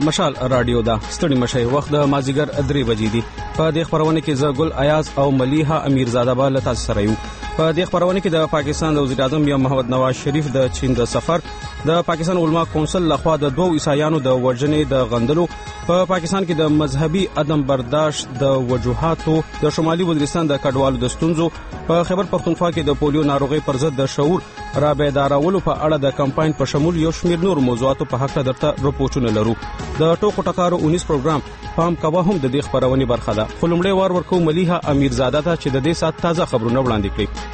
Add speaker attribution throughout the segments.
Speaker 1: مشال رادیو دا ستړي مشي وخت د مازیګر 3 بجې دي. په دې خبرونه کې زه ګل ایاز او ملیحه امیرزاده به له تاسو سره یو. په دې خبرونه کې د پاکستان د وزیر اعظم محمد نواز شریف د چین د سفر، د پاکستان علما کونسل لخوا د 2 عیسایانو د وژنې د غندلو، په پاکستان کې د مذهبي عدم برداشت د وجوهاتو، د شمالي وزیرستان د کډوالو د ستونزو، په خیبر پختونخوا کې د پولیو ناروغي پر ضد د شعور را بیدارولو په اړه د کمپاین په شمول یو شمېر نور موضوعاتو په حق درته رپورټونه لرو. د ټوکو ټکارو 19 پروګرام پام کوه هم د دې خبرونې برخه ده. خو لومړی وار ورکو ملیحه امیرزاده ته چې د دې سات تازه خبرونه وړاندې کړي.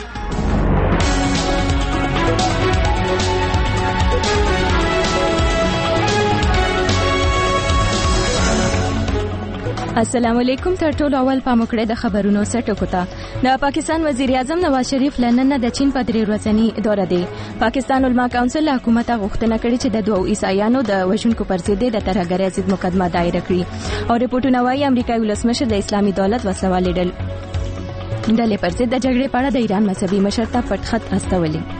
Speaker 2: السلام علیکم. تر ټولو اول پام وکړئ د خبرونو سرټکو ته. د پاکستان وزیر اعظم نواز شریف لنن د چین په 3 ورځنی دوره دی. پاکستان علما کونسل حکومت غوښتنه کړې چې د 2 عیسایانو د وژونکو پر ضد د ترهګرۍ ضد مقدمه دایره کړي او رپورټونه وايي امریکایي ولسمشر د اسلامي دولت وسوالې ډلې پر ضد د جګړې په اړه د ایران مذهبي مشر ته پټ خط استولې.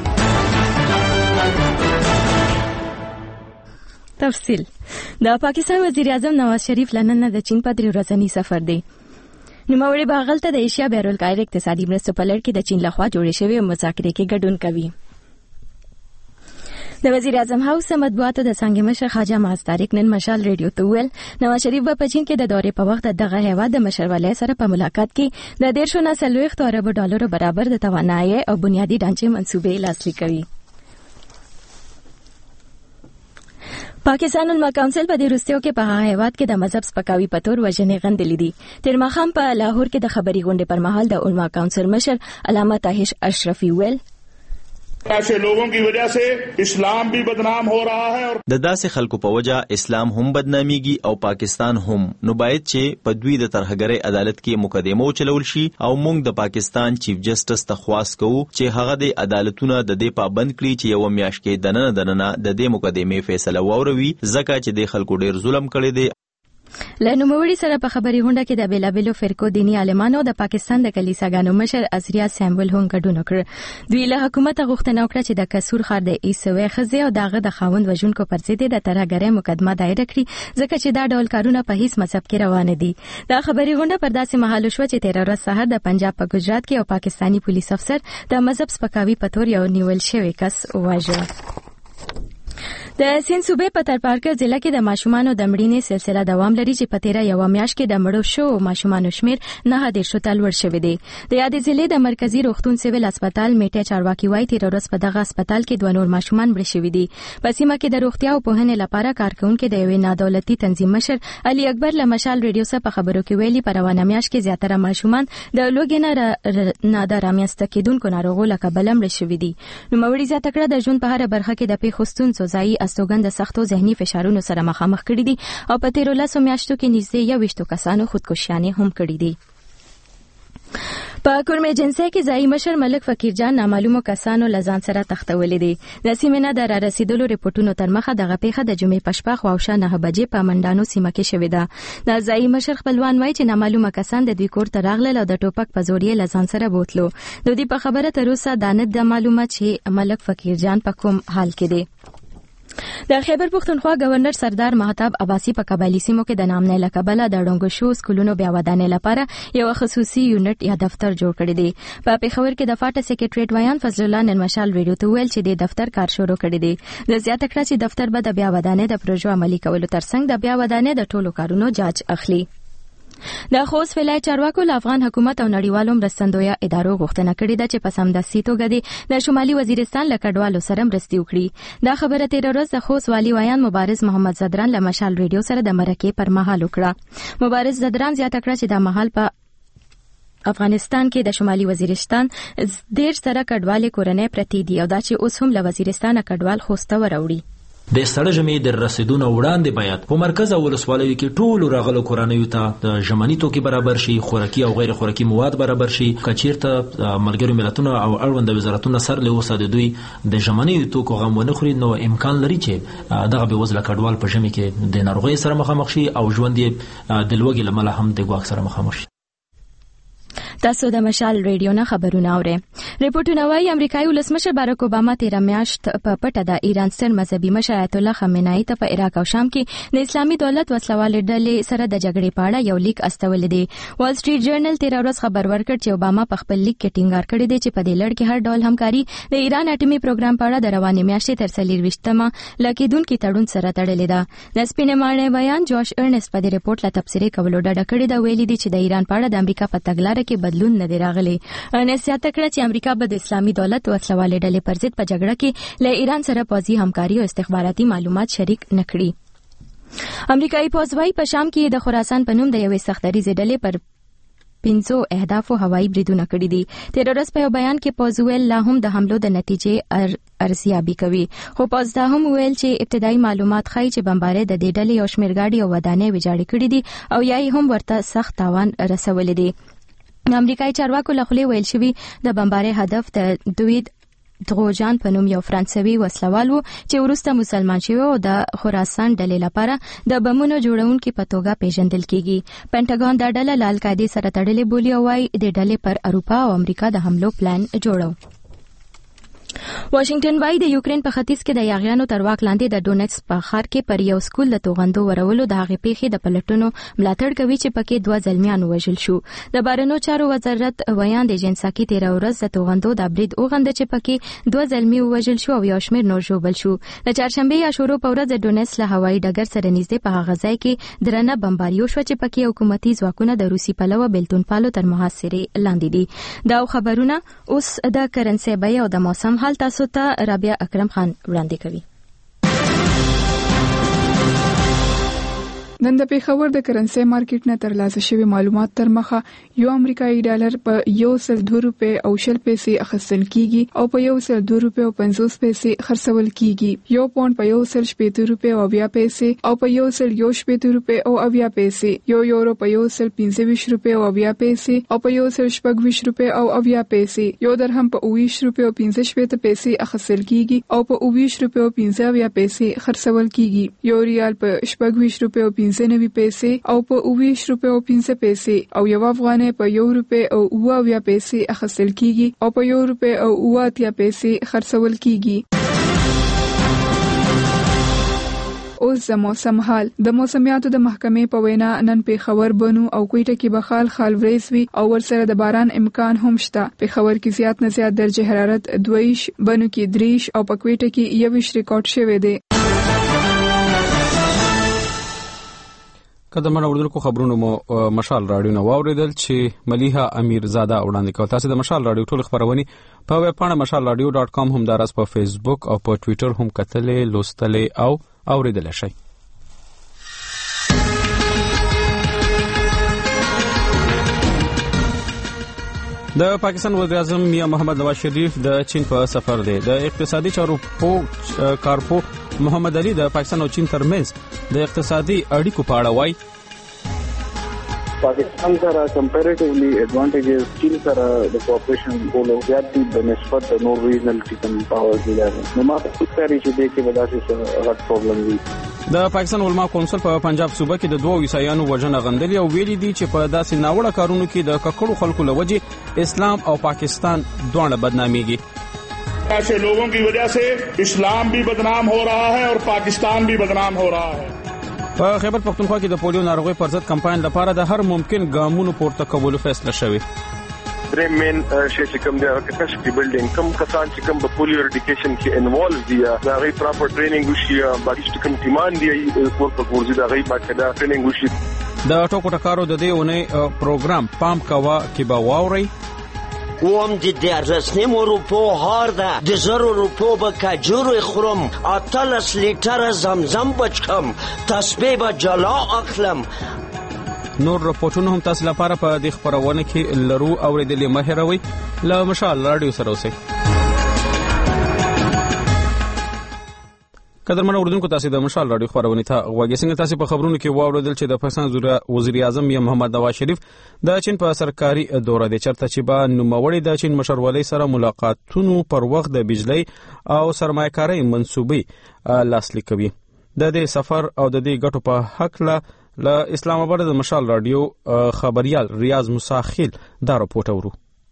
Speaker 2: تفصیل. د پاکستان وزیر اعظم نواز شریف لنن د چین په 3 ورځنی سفر دی. نوموړي باغلته د ایشیا بهرالکاهل اقتصادي مرستو په لړ کې د چین لخوا جوړې شوې مذاکرې کې ګډون کوي. د وزیر اعظم هاوس مطبوعاتو د څنګه مشر خواجه معاذ طارق نن مشال ریډیو ته ویل نواز شریف په چین کې د دورې په وخت دغه هیواد د مشرولۍ سره په ملاقات کې د 1.4 ارب ډالر برابر د توانایي او بنیادی ډانچې منصوبې لاسلیک کوي. پاکستان علما کونسل په دې وروستیو کې په هیواد کې د مذهب سپکاوي په تور وژنې غندلې دي. تیر ماښام په لاهور کې د خبري غونډې پر مهال د علما کونسل مشر علامه طاهر اشرفي ویل
Speaker 3: ایسے لوگوں کی وجہ سے اسلام بھی بدنام ہو رہا ہے اور
Speaker 4: د داسې خلکو په وجه اسلام هم بدناميږي او پاکستان هم. نو باید چې په دوی د ترهګرۍ عدالت کې مقدمه وچلول شي او موږ د پاکستان چیف جسټس ته خواست کوو چې هغه د عدالتونو د دې پابند کړي چې یو میاشت کې دننه د دې مقدمې فیصله واوروي، ځکه چې د خلکو ډیر ظلم کړی دی.
Speaker 2: له نوموړي سره په خبري غونډه کې د بیلابیلو فرقو دینی عالمانو د پاکستان د کلیساګانو مشر ازریا سیمبل هم ګډون وکړ. دوی له حکومت غوښتنه وکړه چې د کسور خار د ایسوي خزه او دغه د خاوند وژونکو پر ضد د ترهګرۍ مقدمه دایره کړي، ځکه چې دا ډول کارونه په هیڅ مذهب کې روان دي. دا خبري غونډه پر داسې مهال شو چې 13 ورځې سحر د پنجاب په گجرات کې او پاکستانی پولیس افسر د مذهب سپکاوي په تور یو نیول شوی کس وواژه. د سین صوبې په ترپارکر ضلع کې د ماشومانو د مړینې سلسله دوام لري چې په 13 یو میاشت کې د مړو شو ماشومانو شمیر 9 ته لوړ شوی دی. د یادې ضلع د مرکزی روغتون سیویل هسپتال میټه چارواکي وایي 13 ورځې په دغه هسپتال کې 2 نور ماشومان مړ شوي دي. په سیمه کې د روغتیا او پوهنې لپاره کارکونکو د یوې نادولتي تنظیم مشر علي اکبر له مشال ریډیو سره په خبرو کې ویلي په روانه میاشت کې زیاتره ماشومان د لوګي نه د رامنځته کېدونکو ناروغیو له کبله مړ شوي دي. نوموړي زیاته کړه د ژوند په هر برخه کې د پیښو ستونزو ځای استوګن د سختو ذهني فشارونو سره مخامخ کړي دي او په 13 میاشتو کې نږدې 21 کسانو خودکشیانې هم کړي دي. په کورم ایجنسی کې ځای مشر ملک فقیر جان نامعلومو کسانو لزان سره تختولې دي. د سیمه نه د رسیدلو رپورټونو تر مخه دغه پیښه د جمعې پښپا خواوشا 9 بجې په منډانو سیمه کې شوې ده. د ځای مشر خپلوان وایي چې نامعلومه کسان د دوی کور ته راغلل او د ټوپک په زوریه لزان سره بوتلو. د دې په خبره تر اوسه دانت د معلومه چې ملک فقیر جان په کوم حال کې دی. د خیبر پختونخوا گورنر سردار مهتاب عباسی په قبایلی سیمو کې د نامنۍ لقبله د ډونګو شو سکولونو بیا ودانې لپاره یو خصوصي یونټ یا دفتر جوړ کړی دی. په پیښور کې د فاټا سیکریټریټ ویان فضل الله نن مشال ریډیو ته ویل چې د دفتر کار شروع کړی دی. د زیاته کړه چې دفتر به د بیا ودانې د پروژو عملي کولو ترڅنګ د بیا ودانې د ټولو کارونو جاج اخلي. د خوست ولایت چارواکو له افغان حکومت او نړیوالو مرستندویه ادارو غوښتنه کړې ده چې په سمدستي توګه د شمالي وزیرستان له کډوالو سره مرستې وکړي. دا خبره 13 ورځ د خوست والي ویان مبارز محمد زدران له مشال ریډیو سره د مرکې پر مهال وکړه. مبارز زدران زیاته کړه چې د مهال په افغانستان کې د شمالي وزیرستان ډېر سره کډوالې کورنۍ پرتی دي او دا چې اوس هم له وزیرستان کډوال خوسته وروړي.
Speaker 5: د ستړي ژمي د رسیدونو وړاندې باید په مرکز او ولسوالیو کې ټول راغلو کورنیو ته د ژمني توکي برابر شي، خوراکي او غیر خوراکي مواد برابر شي. کچیرته ملګرو ملتونو او اړوند وزارتونو سره له اوسه د دوی د ژمني توکو غم ونه خوري، نو امکان لري چې دغه به وزله کډوال په ژمي کې د ناروغۍ سره مخامخ شي او ژوند یې د لوږې له امله هم د ګواښ سره مخامخ شي.
Speaker 2: تاسو د مشال ریډیو نه خبرونه اورئ. ریپورتونه وايي امریکایي ولسمشر باراک اوباما 13 میاشت په پټه د ایران ستر مذهبي مشر آیت الله خامنه‌ای ته په عراق او شام کې د اسلامي دولت وسلوال ډلې سره د جګړې په اړه یو لیک استول دي. وال سټریټ جرنل 13 ورځ خبر ورکړ چې اوباما په خپل لیک کې ټینګار کړی دی چې په دې لړ کې هر ډول همکاري د ایران اټومي پروګرام په اړه د روانې میاشتې تر 24مه لکېدونکو تړون سره تړلې ده. د سپینمانه بیان جوش ارنست په دې ریپورت لا تفسیري کولو ډډه کړې ده، ویلي دي چې د ایران په اړه د امریکا په تګلارې کې بدلون نه دی راغلی. نصیحت کړ چې امریکا به د اسلامي دولت وسلوالې ډلې پر ضد په جګړه کې له ایران سره پوځي همکاري او استخباراتي معلومات شریک نکړي. امریکایي پوځ وايي په شام کې د خراسان په نوم د یوې سختدریزې ډلې پر 500 اهدافو هوایي بریدونه کړي دي. 13 ورځ په بیان کې پوځ ویل لا هم د حملو د نتیجې ارزیابي کوي، خو پوځ دا هم ویل چې ابتدایي معلومات ښیي چې بمبارۍ د دې ډلې یو شمېر ګاډي او ودانۍ ویجاړې کړي دي او یا هم ورته سخت تاوان رسولي دي. امریکایي چارواکو له خولې ویل شوی د بمبارۍ هدف د دوید دروجان په نوم یو فرانسوي وسلوال و چې وروسته مسلمان شوی او د خراسان ډلې لپاره د بمونو جوړونکو په توګه پیژندل کیږي. پینټاګون دا ډله له القاعده سره تړلې بولي او وايي د ډلې پر اروپا او امریکا د حملو پلان جوړو. واشنگټن وايي د یوکرين په ختیځ کې د یاغیانو تر واک لاندې د ډونټس په ښار کې پر یو سکول د توغندو ورولو د هغې پیښې د پلټونو ملاتړ کوي چې پکې 2 زلمیان وژل شو. د بهرنیو چارو وزارت ویان د جنساکي 13 ورځ د توغندو د برید اوغند چې پکې 2 زلمی وژل شو او یو شمېر نور ژوبل شو. د چهارشنبه یا شروع په ورځ د ډونټس له هوایي ډګر سره نږدې په هغه ځای کې درنه بمباریو شو چې پکې حکومتي ځواکونه د روسي پلوه بیلتون پالو تر محاصرې لاندې دي. دا خبرونه اوس د کرنسي بیه او د موسم حال تاسو ته رابعه اکرم خان وړاندې کوي.
Speaker 6: نن د پیښور د کرنسي مارکیټ نه ترلاسه شوی معلومات تر مخه یو امریکایي ډالر په 102 روپے او 20 پیسې اخیستل کیږي او په 102 روپے او 50 پیسې خرڅول کیږي. یو پاوند په 170 روپے او 20 پیسې او په 170 روپے او 20 پیسې، یو یورو په 125 روپے او 20 پیسې او په 126 روپے او 20 پیسې، یو درهم په 20 روپے او 15 پیسې اخیستل کیږي او په 20 روپے او 15 پیسې خرڅول کیږي. یو ریال په 26 روپے او 95 پیسې او په 20 روپے او 15 پیسې او یو افغانۍ په 1 روپے او 20 پیسې اخیستل کیږي او په 1 روپے او 20 پیسې خرڅول کیږي. اوس د موسم حال. د موسمیاتو د محکمې په وینا نن پیښور، بنو او کوټه کې بخال خالوریز وي او ورسره د باران امکان هم شته. پیښور کې زیات نه زیات درجه حرارت 22، بنو کې 3 او په کوټه کې 21 ریکارډ شوی دی.
Speaker 1: کله مړ اردو خبرونو مو مشال رادیو نو واوریدل چې ملیحه امیرزاده وړاندې کوي. تاسو د مشال رادیو ټول خبرونه په ویب پاڼه mashalradio.com هم دراس په فیسبوک او په ټوئیټر هم کتلې، لوستلې او اوریدل شئ. د پاکستان وزیر اعظم میاں محمد نواز شریف د چین په سفر دی. د اقتصادي چارو کارپو محمد علي د پاکستان او چین ترمنځ د اقتصادي اړیکو په اړه وایي
Speaker 7: پاکستان سره کمپیریټیولی ایڈوانټیجز چین سره د کوآپریشن کولو زیات دي په نسبت د نور ریجنل ټیکن پاورز لري. نو ما فکر کوي چې د کې وداسې غټ پرابلم دی.
Speaker 1: د پاکستان علما کونسل په پنجاب صوبه کې د 2 عیسایانو وژنه غندلې او ویلي دي چې په داسې ناوړه کارونو کې د ککړو خلکو لوجه اسلام او پاکستان دواړه بدناميږي.
Speaker 3: ऐसे लोगों की वजह से इस्लाम भी बदनाम हो रहा है और पाकिस्तान भी बदनाम हो रहा है.
Speaker 1: په خیبر پختونخوا کې د پولیو ناروغي پر ضد کمپاین لپاره د هر ممکن ګامونو پورته کولو فیصله شوې.
Speaker 8: درې مین شي چې کوم د کپاسټي بلډینګ کوم کسان چې کوم په پولیو اریډیکیشن کې انوالو دي دا غي پراپر ټریننګ وشي، باقي کوم ټیمان دي ورته ورزي دا غي باقاعده ټریننګ وشي. د ټوکو ټکارو د دې اونۍ پروګرام پام کوا کې به واوري.
Speaker 9: اوم د رسنیم اروپا هار ده د 1000 روپو به کجورو خورم، 18 لیتر زمزم بچکم، تسبیح به جلا اخلم.
Speaker 1: نور رپورټونه هم تاسو لپاره په دې خبرونه کې لرو اوریدلې مهروي. له مشال رادیو سره اوسئ. قدرمن اوردونکو تاسو د مشال رادیو خبرونه ته غوږی څنګه تاسو په خبرونو کې واوریدل چې د پاکستان وزیر اعظم میاں محمد نواز شریف د چین په سرکاري دوره د چرته چې با نوموړي د چین مشرولۍ سره ملاقاتونو پر وخت د بجلی او سرمایه‌کارۍ منسوبې لاسلیک کوي. د دې سفر او د دې ګټو په حق له له اسلام آباد د مشال رادیو خبريال ریاض مساخیل دا رپورټ اورو.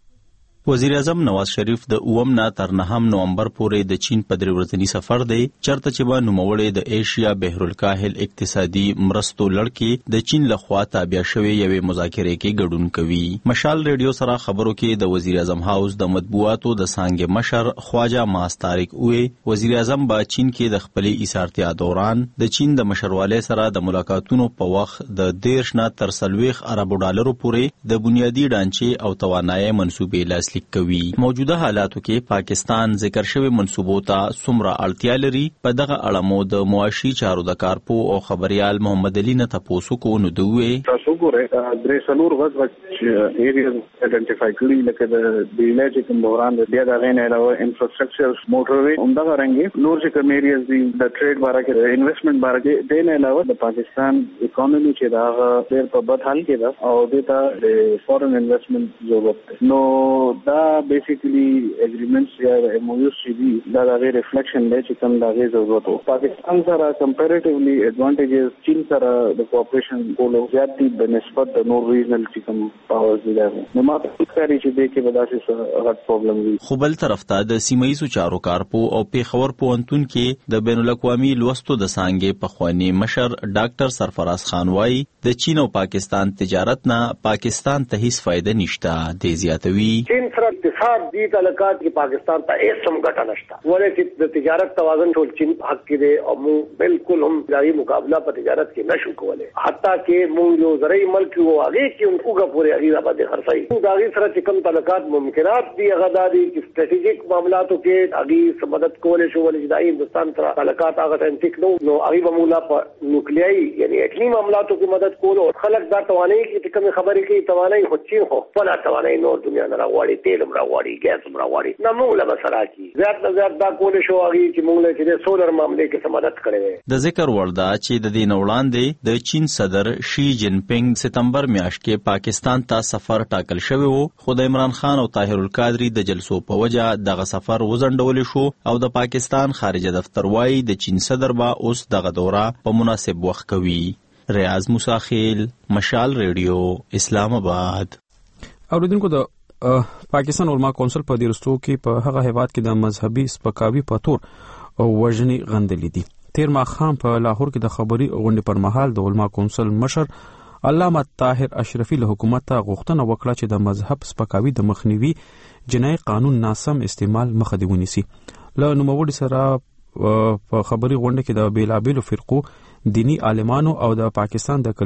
Speaker 4: وزیر اعظم نواز شریف د 9 نه تر 9 نومبر پورې د چین په 3 ورځنی سفر دی چرته چې به نوموړی د ایشیا بحرالکاهل اقتصادي مرستو لړ د چین لخوا تابع شوی یوې مذاکرې کې ګډون کوي. مشال ریډیو سره خبرو کې د وزیر اعظم هاوس د مطبوعاتو د څانګې مشر خواجه ماس طارق وې وزیر اعظم به چین کې د خپلې ایثارتیا دوران د چین د مشرواله سره د ملاقاتونو په وخت د 10 نه تر 40 اربو ډالرو پورې د بنیادی ډانچې او توانایي منسوبې لاسلیک کوي. موجوده حالاتو کې پاکستان ذکر شوی منسوبو ته څومره اړتیا لري په دغه اړه مو د معاشي چارو د کارپو او خبريال محمد علي نه تاسو کو نو دوی
Speaker 7: تاسو ګورئ درې څلور ورځې ایریاز ایډنټیفای کړي لکه د علاج کوم دوران د بیا د غینې علاوه انفراستراکچر موټروي همدغه رنګي نور چې کوم ایریاز دي د ټریډ باره کې د انویسټمنټ باره کې د نه علاوه د پاکستان اکانومي چې دا ډېر په بد حال کې ده او د فورن انویسټمنټ ضرورت نو دا بیسیکلی اګریمنټس یا MOUs چې دي دا د ریفلیکشن دی چې کوم د غي ضرورت وو. پاکستان سره کمپیریټیولی ایڈوانټیجز چین سره د کوآپریشن کولو زیات دي په نسبت د نور ریجنل چې کوم پاورز دي. نو ما فکر کوي چې د کې بداسې غټ پرابلم وي.
Speaker 4: خو بل طرف ته د سیمایي چارو کارپو او پیښور پوهنتون کې د بین الاقوامي لوستو د څانګې پخوانی مشر ډاکټر سرفراز خان وايي د چین او پاکستان تجارت نه پاکستان ته هیڅ فائدہ نشته. د زیاتوي
Speaker 10: چین سره اتحاد دي تعلقات کې پاکستان ته هیڅ هم ګټه نشته ولې چې د تجارت توازن ټول چین حق کې دی او مو بالکل هم ځای مقابله په تجارت کې نشو کولای. حتی کې مونږ یو زرعي ملک وو هغه کې موږ پورې هغه باندې خرڅای دا غي سره چې کوم تعلقات ممکنات دي هغه دادي چې سټریټیجیک معاملاتو کې هغه مدد کولای شو ولې چې د هندستان سره تعلقات هغه سنټیک نو هغه معاملہ په نوکلیایي یعنی اټمی معاملاتو کې مدد کولو خلک دا توانایي کې کوم خبرې کې توانایي خو چین خو ولا توانایي نور دنیا نه راوړي تیل راوړي ګاز راوړي نو موږ له مسره کې زیات نه زیات دا کول شو هغه چې موږ له چې سولر معاملې کې مدد کړې.
Speaker 4: د ذکر وردا چې د دې وړاندې د چین صدر شي جن پینګ سپتمبر میاشت کې پاکستان ته سفر ټاکل شوی وو خو د عمران خان او طاهر القادری د جلسو په وجه دغه سفر وزندول شو او د پاکستان خارجه دفتر وايي د چین صدر با اوس دغه دوره په مناسب وخت کوي. ریاض مساخیل مشال ریډیو اسلام آباد.
Speaker 1: اوریدونکو د پاکستان علما کونسل په دیرستو کې په هغه هیواد کې د مذهبي سپکاوي په تور او وژنې غندلې دي. تیر ماښام په لاهور کې د خبري غونډې پر مهال د علما کونسل مشر علامه طاهر اشرفي له حکومت ته غوښتنه وکړه چې د مذهب سپکاوي د مخنیوي جنایي قانون ناسم استعمال مخه دی ونیسي. له نوموړي سره په خبري غونډه کې د بیلابیلو فرقو دینی عالمانو او د پاکستان د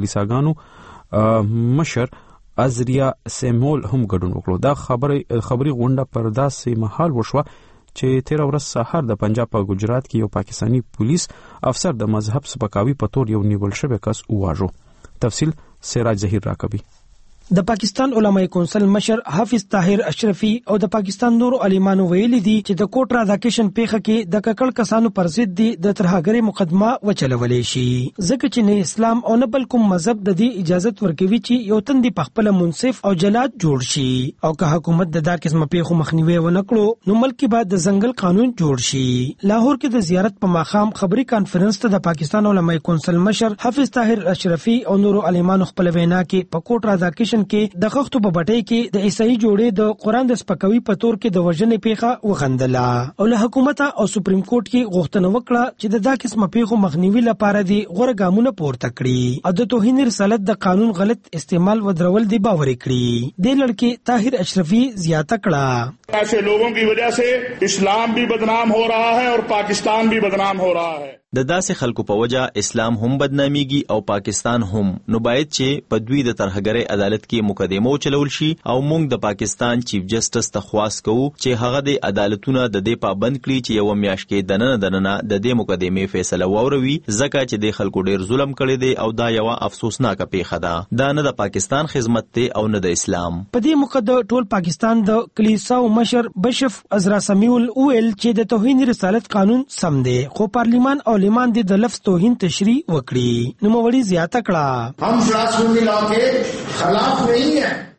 Speaker 1: کلیساګانو مشر ازریا سیمول هم ګډون وکړو. دا خبري غونډه پر داسې مهال وشوه چې 13 ورځ سهار د پنجاب په ګجرات کې یو پاکستانی پولیس افسر د مذهب سپکاوي په تور یو نیول شوی کس وواژو. تفصیل سراج ظهیر راکوي.
Speaker 11: د پاکستان علماء کونسل مشر حافظ طاهر اشرفي او د پاکستان نورو عالمانو ویلي دي چې د کوټ راډاکیشن پیښه کې د ککړ کسانو پر ضد دي د ترهګرۍ مقدمه وچلولې شي ځکه چې نه اسلام او نه بل کوم مذهب د دې اجازه ورکوي چې یو تن دی په خپل منصف او جلاد جوړ شي او که حکومت د دا قسمه پیښو مخنیوي ونکړو نو ملک کې بعد د ځنګل قانون جوړ شي. لاهور کې د زیارت په ماخام خبري کانفرنس ته د پاکستان علماء کونسل مشر حافظ طاهر اشرفي او نورو عالمانو خپل وینا کې په کوټ راډاکیشن کې د خښتو په بټۍ کې د عیسائی جوړې د قران د سپکاوي په تور کې د وژنې پیښه وغندله او له حکومت او سپریم کورټ کې غوښتنه وکړه چې د دا قسمه پیښو مخنیوي لپاره دي غوړه ګامونه پورته کړي او د توهین رسالت د قانون غلط استعمال ودرول دی باور کړي. د لړکې طاهر اشرفي زیاته کړه
Speaker 3: ایسے لوگوں کی وجہ سے اسلام بھی بدنام ہو رہا ہے اور پاکستان بھی بدنام ہو رہا ہے.
Speaker 4: د داسې خلکو په وجه اسلام هم بدناميږي او پاکستان هم. نو باید چې په دوی د ترهګرۍ عدالت کې مقدمه چلول شي او موږ د پاکستان چیف جسټس ته خواست کوو چې هغه د عدالتونو د دې پابند کړي چې یو میاشت کې دننه د دې مقدمې فیصله ووروي ځکه چې د خلکو ډیر ظلم کړی دی او دا یو افسوسناک پیښه ده. دا نه د پاکستان خدمت ته او نه د اسلام.
Speaker 11: په دې مقدمه ټول پاکستان د کلیساو مشر بشف ازرا سمیول اویل چې د توهین رسالت قانون سم دی خو پارلیمان او لیمان دې د لفظ توهین تشریح وکړي. نو موړي زیاته کړه
Speaker 12: हम फिलॉसफी ला के खिलाफ नहीं है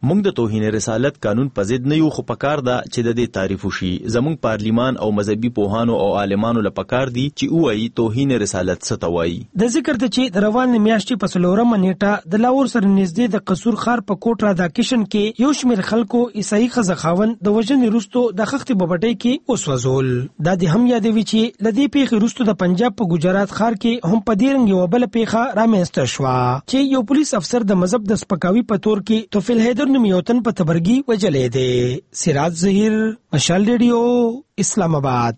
Speaker 4: موږ د توهین رسالت قانون په ضد نه یو، خو پکار ده چې د دې تعریف وشي. زموږ پارلیمان او مذهبي پوهانو او عالمانو له پکار دي چې وایي توهین رسالت څه ته وایي.
Speaker 11: د ذکر ته چې د روان میاشتې په 4 نیټه د لاهور سره نږدې د قصور ښار په کوټ راداکشن کې یو شمېر خلکو عیسائی ښځه خاوند د وژنې وروسته د خښتې په بټۍ کې وسوځول. دا د هم یادوي چې له دې پیښې وروسته د پنجاب په ګجرات ښار کې هم په دې رنګ یوه بله پیښه رامنځته شوه چې یو پولیس افسر د مذهب د سپکاوي په تور کې توفیل حیدر نوم یو تن په تبرګي وژلی دی. سراج ظهیر، مشال ریډیو، اسلام آباد.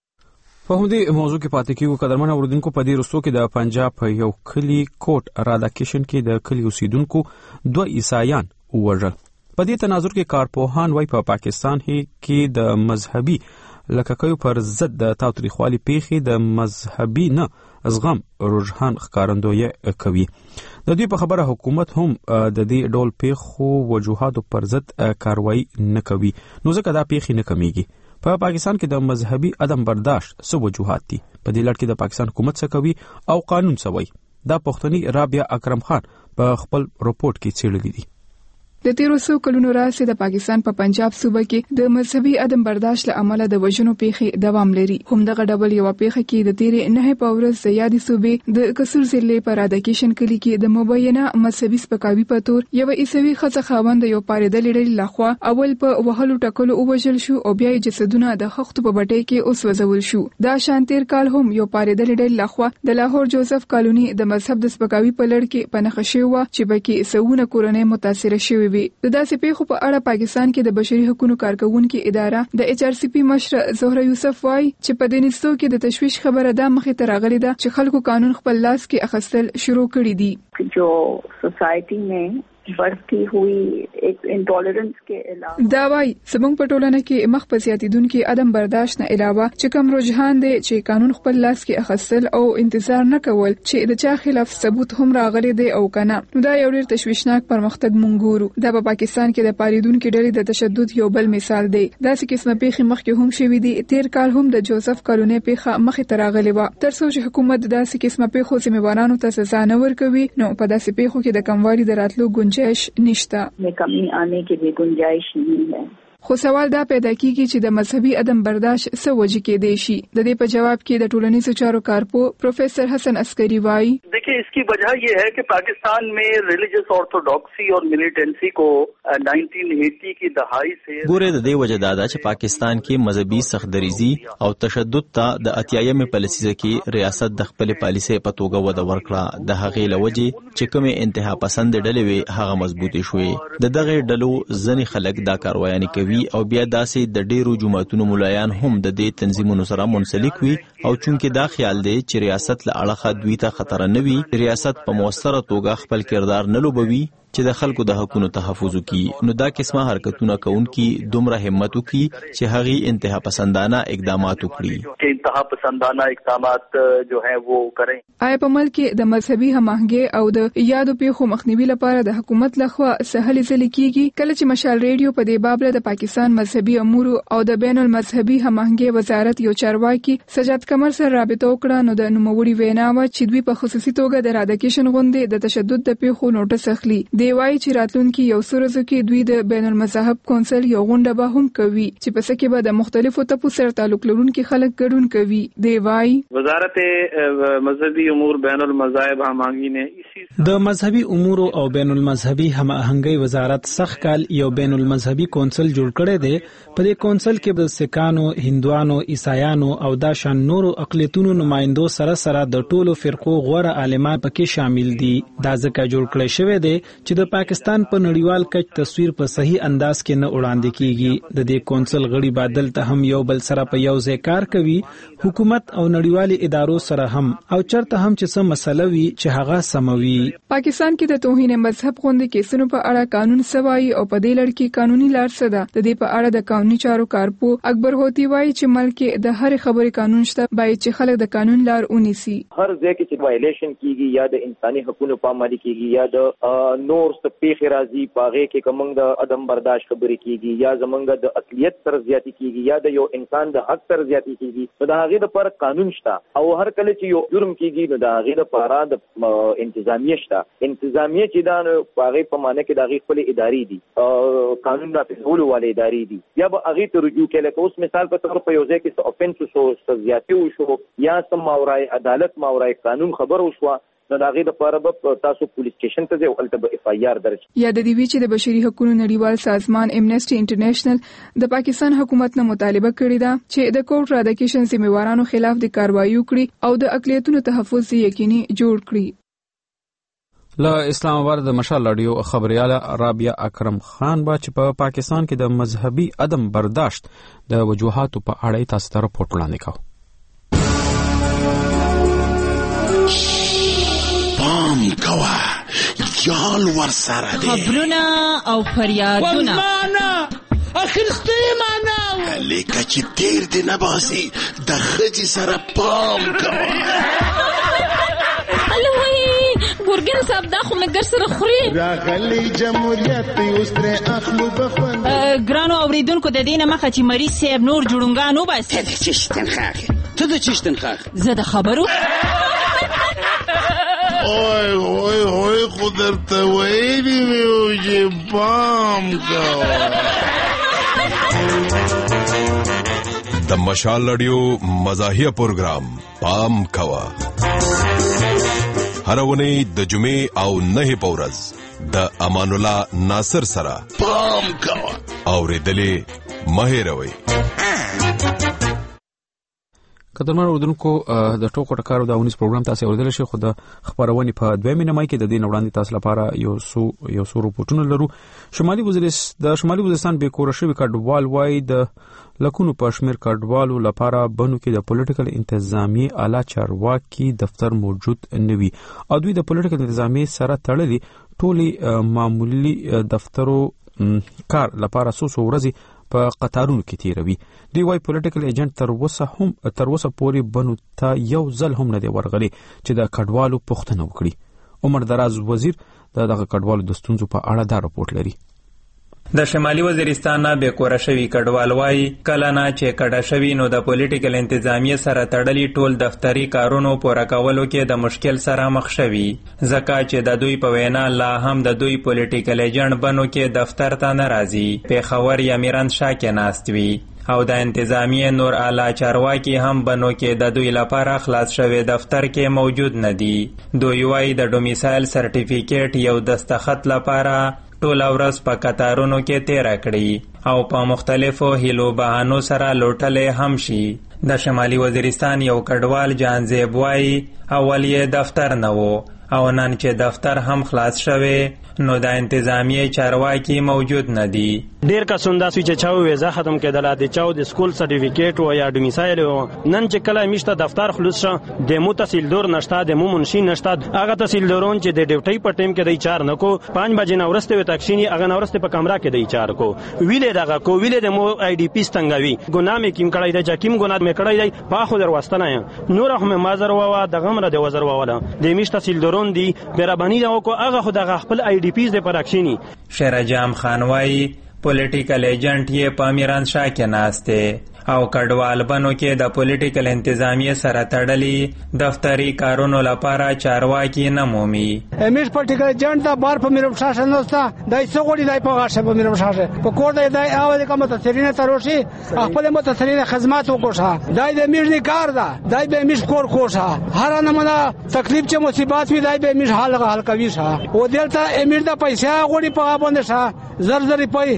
Speaker 1: په همدې موضوع کې پاتې کیږو. قدرمن اوریدونکو، په دې وروستو کې د پنجاب په یو کلی کوټ راداکشن کې د کلی اوسیدونکو 2 عیسایان ووژل. په دې تناظر کې کارپوهان وايي په پاکستان کې د مذهبي لککیو پر ضد د تاوتریخوالي پیښې د مذهبي نه زغم رجحان ښکارندویي کوي. د دوی په خبره حکومت هم د دې ډول پیښو وجوهاتو پر ضد کاروایی نه کوي، نو ځکه دا پیښې نه کمیږي. په پاکستان کې د مذهبي عدم برداشت څه وجوهات دي؟ په دې لړ کې د پاکستان حکومت څه کوي او قانون څه وایي؟ دا پښتني رابعه اکرم خان په خپل رپورټ کې څېړلي دي.
Speaker 6: د 1300 کلونو راهیسې د پاکستان په پنجاب صوبه کې د مذهبي عدم برداشت له امله د وژنو پیښې دوام لري. همدغه ډول یو پیښه کې د تیرې 9 په ورځ د یادې صوبې د قصور ضلع په راداکشن کلي کې د مبینه مذهبي سپکاوي په تور یو عیسوي ښځه خاوند یو پارېدلې ډلې لخوا اول په وهلو ټکلو ووژل شو او بیا یې جسدونه د خښتو په بټۍ کې وسوځول شو. دا شانتیر کال هم یو پارېدلې ډلې لخوا د لاهور جوزف کالوني د مذهب د سپکاوي په لړ کې پنهخه شوی و چې پکې سوونه کورنۍ متاثره شوې وي. د داسې پیښو په اړه پاکستان کې د بشري حقوقو کارکونکو اداره د HRCP مشر زهره یوسف وايي چې په دې نستو کې د تشویش خبره ده مخې ته راغلي ده چې خلکو قانون خپل لاس کې اخیستل شروع کړي دي.
Speaker 12: جو سوسایټي में बढ़ती हुई एक इंटॉलरेंस के अलावा
Speaker 6: دا وايي زموږ په ټولنه کې مخ په زیاتیدونکو عدم برداشت نه علاوه چې کوم رجحان دی چې قانون خپل لاس کې اخیستل او انتظار نه کول چې د چا خلاف ثبوت هم راغلي دی او کنه، نو دا یو ډیر تشویشناک پرمختګ مونږ ګورو. دا په پاکستان کې د پاریدونکو ډلې د تشدد یو بل مثال دی. داسې قسمه پیښې مخکې هم شوې دي. تیر کال هم د جوزف کالوني پیښه مخې ته راغلې و. تر څو چې حکومت داسې قسمه پیښو ذمہوارانو ته سزا نه ورکوي، نو په داسې پیښو کې د کموالي د راتلو گنجائش نشته.
Speaker 12: में कमी आने की भी गुंजाइश नहीं है.
Speaker 6: خو سوال دا پیدا کیږي چې د مذهبي عدم برداشت څه وجې کېدای شي. د دې په جواب کې د ټولنیزو چارو کارپو پروفیسر حسن عسکری وايي
Speaker 13: देखिए इसकी वजह ये है कि पाकिस्तान में रिलीजियस ऑर्थोडॉक्सी और मिलिटेंसी को 1980 की दहाई से
Speaker 4: ګوره د دې وجه دا ده چې پاکستان کې مذهبي سختدریزي او تشدد ته د 80مې په لسیزه کې ریاست د خپل پالیسۍ په توګه وده ورکړه. د هغې لوجه چې کومه انتها پسند ډلې وي هغه مضبوطې شوې. د دغه ډلو ځنې خلک دا کاروایي کوي او بیا داسې د ډیرو جماعتونو مولایان هم د دې تنظیمونو سره منسلک وي او چونکه دا خیال دی چې ریاست له اړخه دوی ته خطر نه وي، ریاست په موثره توګه خپل کردار نه لوبوي چې د خلکو د حقوقو تحفظ وکړي. نو دا قسمه حرکتونه کوونکي دومره همت وکړي چې هغه انتها پسندانه اقدامات وکړي
Speaker 13: چې انتها پسندانه اقدامات جو ہے وہ کریں.
Speaker 6: آیا په ملک کې د مذهبي هماهنګي او د یادو پیښو مخنیوي لپاره د حکومت لخوا سهل ځلې کیږي؟ کله چې مشال ریډیو په دې باب له د پاکستان مذهبي امور او د بین المذهبي هماهنګي وزارت یو چارواکي سجاد قمر سره رابطه وکړه، نو د نوموړي وینا و چې دوی په خصوصي توګه د راداکشن غونډې د تشدد د پیښو نوټس اخلي. دی وايي چې راتلونکي یو سورزو کې دوی د بین المذهب کونسل یو غونډه به هم کوي چې په سکه به د مختلفو ټپو سره تعلق لرونکي خلک ګډون کوي. دی وايي
Speaker 14: وزارت مذهبي امور بین المذاهب هماهنګي نه
Speaker 15: د مذهبي امور او بین المذهبي هماهنګي وزارت سخت کال یو بین المذهبي کونسل جوړ کړی دی. په دې کونسل کې د سکانو، هندوانو، عیسایانو او د شان نورو اقلیتونو نمائندو سره د ټولو فرقو غوره عالمان پکې شامل دي. دا ځکه جوړ کړی شوی دی چې د پاکستان په نړیوال کچ تصویر په صحیح انداز کې نه وړاندې کیږي. د دې کونسل غړي بادل ته هم یو بل سره په یو ځای کار کوي، حکومت او نړیوالي ادارو سره هم، او چرته هم چې څه مسله وي چې هغه سموي.
Speaker 6: پاکستان کې د توهین مذهب غونډې کیسونو په اړه قانون سوای او په دې لړ کې قانوني لار څه ده؟ د دې په اړه د قانوني چارو کارپو اکبر هوتی وایي چې ملک کې د هر خبرې قانون شته، باید چې خلک د قانون لار ونیسي.
Speaker 16: هر ځای کې چې وایلیشن کیږي یا د انساني حقوقو پاملرنه کیږي یا د نو نور څه پیښې راځي پاغه کې کومنګ د عدم برداشت خبرې کیږي یا زمونږ د اقلیت تر زیاتی کیږي یا د یو انسان د حق تر زیاتی کیږي نو د هغه لپاره قانون شته او هر کله چې یو جرم کیږي نو د هغه لپاره د انتظامیه شته چې دا پاغه په معنی کې د هغه خپل اداري دي قانون نافذولو والے اداري دي یا به هغه ته رجوع کله اوس مثال په تور په یو ځای کې څه اوفنس شو زیاتی وشو یا سم ماورای عدالت ماورای قانون خبر وشو نو دا غي د پاره به تاسو پولیس سټیشن ته ځو الته به اف آی آر درج
Speaker 6: یا د دې وی چې د بشري حقوقو نړیوال سازمان امنیسټي انټرنیشنل د پاکستان حکومت نه مطالبه کړې ده چې د کورټ راډیکیشن ذمہوارانو خلاف د کاروایی وکړي او د اقلیتونو تحفظ یقیني جوړ کړي.
Speaker 1: له اسلام آباد د مشال رادیو خبرياله رابعه اکرم خان با چې په پاکستان کې د مذهبي عدم برداشت د وجوهاتو په اړه تاسو ته راپورټ وړاندې کوي.
Speaker 17: پام کوه جال ور سره دی
Speaker 18: خبرونه او فریادونه
Speaker 17: والمانا اخرستی معنا لیکه چې تیر دی نباسي د خځې سره پام کوه.
Speaker 18: الوی ګورګن صاحب دا خو مګر سره خوري
Speaker 17: راغلی جمهوریت اوس تر اخلو بخوند
Speaker 18: ګرانو اوریدونکو د دینه مخه چې مریض صاحب نور جوړونګانو بس
Speaker 17: ته د چشتن خاخ
Speaker 18: زه د خبرو
Speaker 17: اوه خو درته ویلي وو چې پام کوه.
Speaker 19: د مشال رادیو مزاحیه پروګرام پام کوه هر ونی د جمعې او نه پورز د امان الله ناصر سره
Speaker 17: پام کوه
Speaker 19: اوریدلې مهیروي.
Speaker 1: قدرمن اوردونکو د ټوکو ټکارو د 19 پروګرام تاسو اوریدل شي خو د خبرونه په 2 مې کې د دین وړاندې تاسو لپاره یو سو رپورټونه لرو. شمالي وزیرستان به کور شوی کډوال وای د لکونو پښمیر کډوالو لپاره بنو کې د پولیټیکل انتظامی اعلی چارواکي دفتر موجود نوي او دوی د پولیټیکل انتظامی سره تړلي ټولي معمولی دفترو کار لپاره سوسو ورځي په قطارونو کې تیروي. دی وای پولیټیکل ایجنټ تر وسه پوري بنو ته یو ځل هم نه دی ورغلي چې د کډوالو پوښتنه وکړي. عمر دراز وزیر دغه کډوالو د ستونزو په اړه دا راپورټ لري.
Speaker 20: د شمالي وزیرستان نه به کور شوی کډوال وای کله نه چې کډه شوی نو د پولیټیکل انتظامیه سره تړلي ټول دفتری کارونو پوره کولو کې د مشکل سره مخ شوی ځکه چې د دوی په وینا لا هم د دوی پولیټیکل ایجنټ بنو کې دفتر ته ناراضي پیښور یا میران شاکه ناستوي او د انتظامیه نور اعلی چارواکي هم بنو کې د دوی لپاره خلاص شوی دفتر کې موجود ندي. دوی وای د ډومیسایل سرټیفیکیټ یو دستخط لپاره ټول ورځ په قطارونو کې تیر کړی او په مختلفو هیلو بهانو سره لوټلې هم شي. د شمالي وزیرستان یو کډوال جانزیب وای اول یې دفتر نه وو او نن چې دفتر هم خلاص شوی نو د انتظامیه چارواکي موجود ندي.
Speaker 21: ډیر کسان دا چې چاو ویزه ختم کېدل د چاو د سکول سرټیفیکیټ او یا ډومیسایل نن چې کله میشته دفتر خلاص شه د مو تحصیلدار نشته د مو منشي نشته هغه تحصیلدارون چې د ډیوټي په ټیم کې د چار نه کو 5 بجې نه ورسته و تکشینی هغه نه ورسته په کمره کې د چار کو ویلې دغه کو ویلې د مو آی ډی پی ستنګوي ګناه مې کیم کړای د جکیم ګناه مې کړای دی په خو در واستنه نور هم مازر وا د غمره د وزر واله د میشته تحصیلدارون دی برابرنی دا کو هغه خو د خپل آی ډی پیز د پراکشینی.
Speaker 20: شیرجام خانوای پولیټیکل ایجنټ یې په میران شاه کې ناسته او کډوال بنو کې د پولیټیکل انتظامیه سره تړلي دفتری کارونو لپاره چارواکي نه مومي.
Speaker 22: امیش پولیټیکل ایجنټ دا بار په میرم شاه نوستا دای څو غوډي دای په غاښه په میرم شاه په کوړ دای اول کومه تسرینه تروشي خپل متصرینه خدمات وکړه دای د میش نه کار دا دای به میش کور کوشه هر نمونه تکلیف چې مصیبات وی دای به میش حل کوي شه او دلته امیر د پیسې غوډي په باندې شه زر پي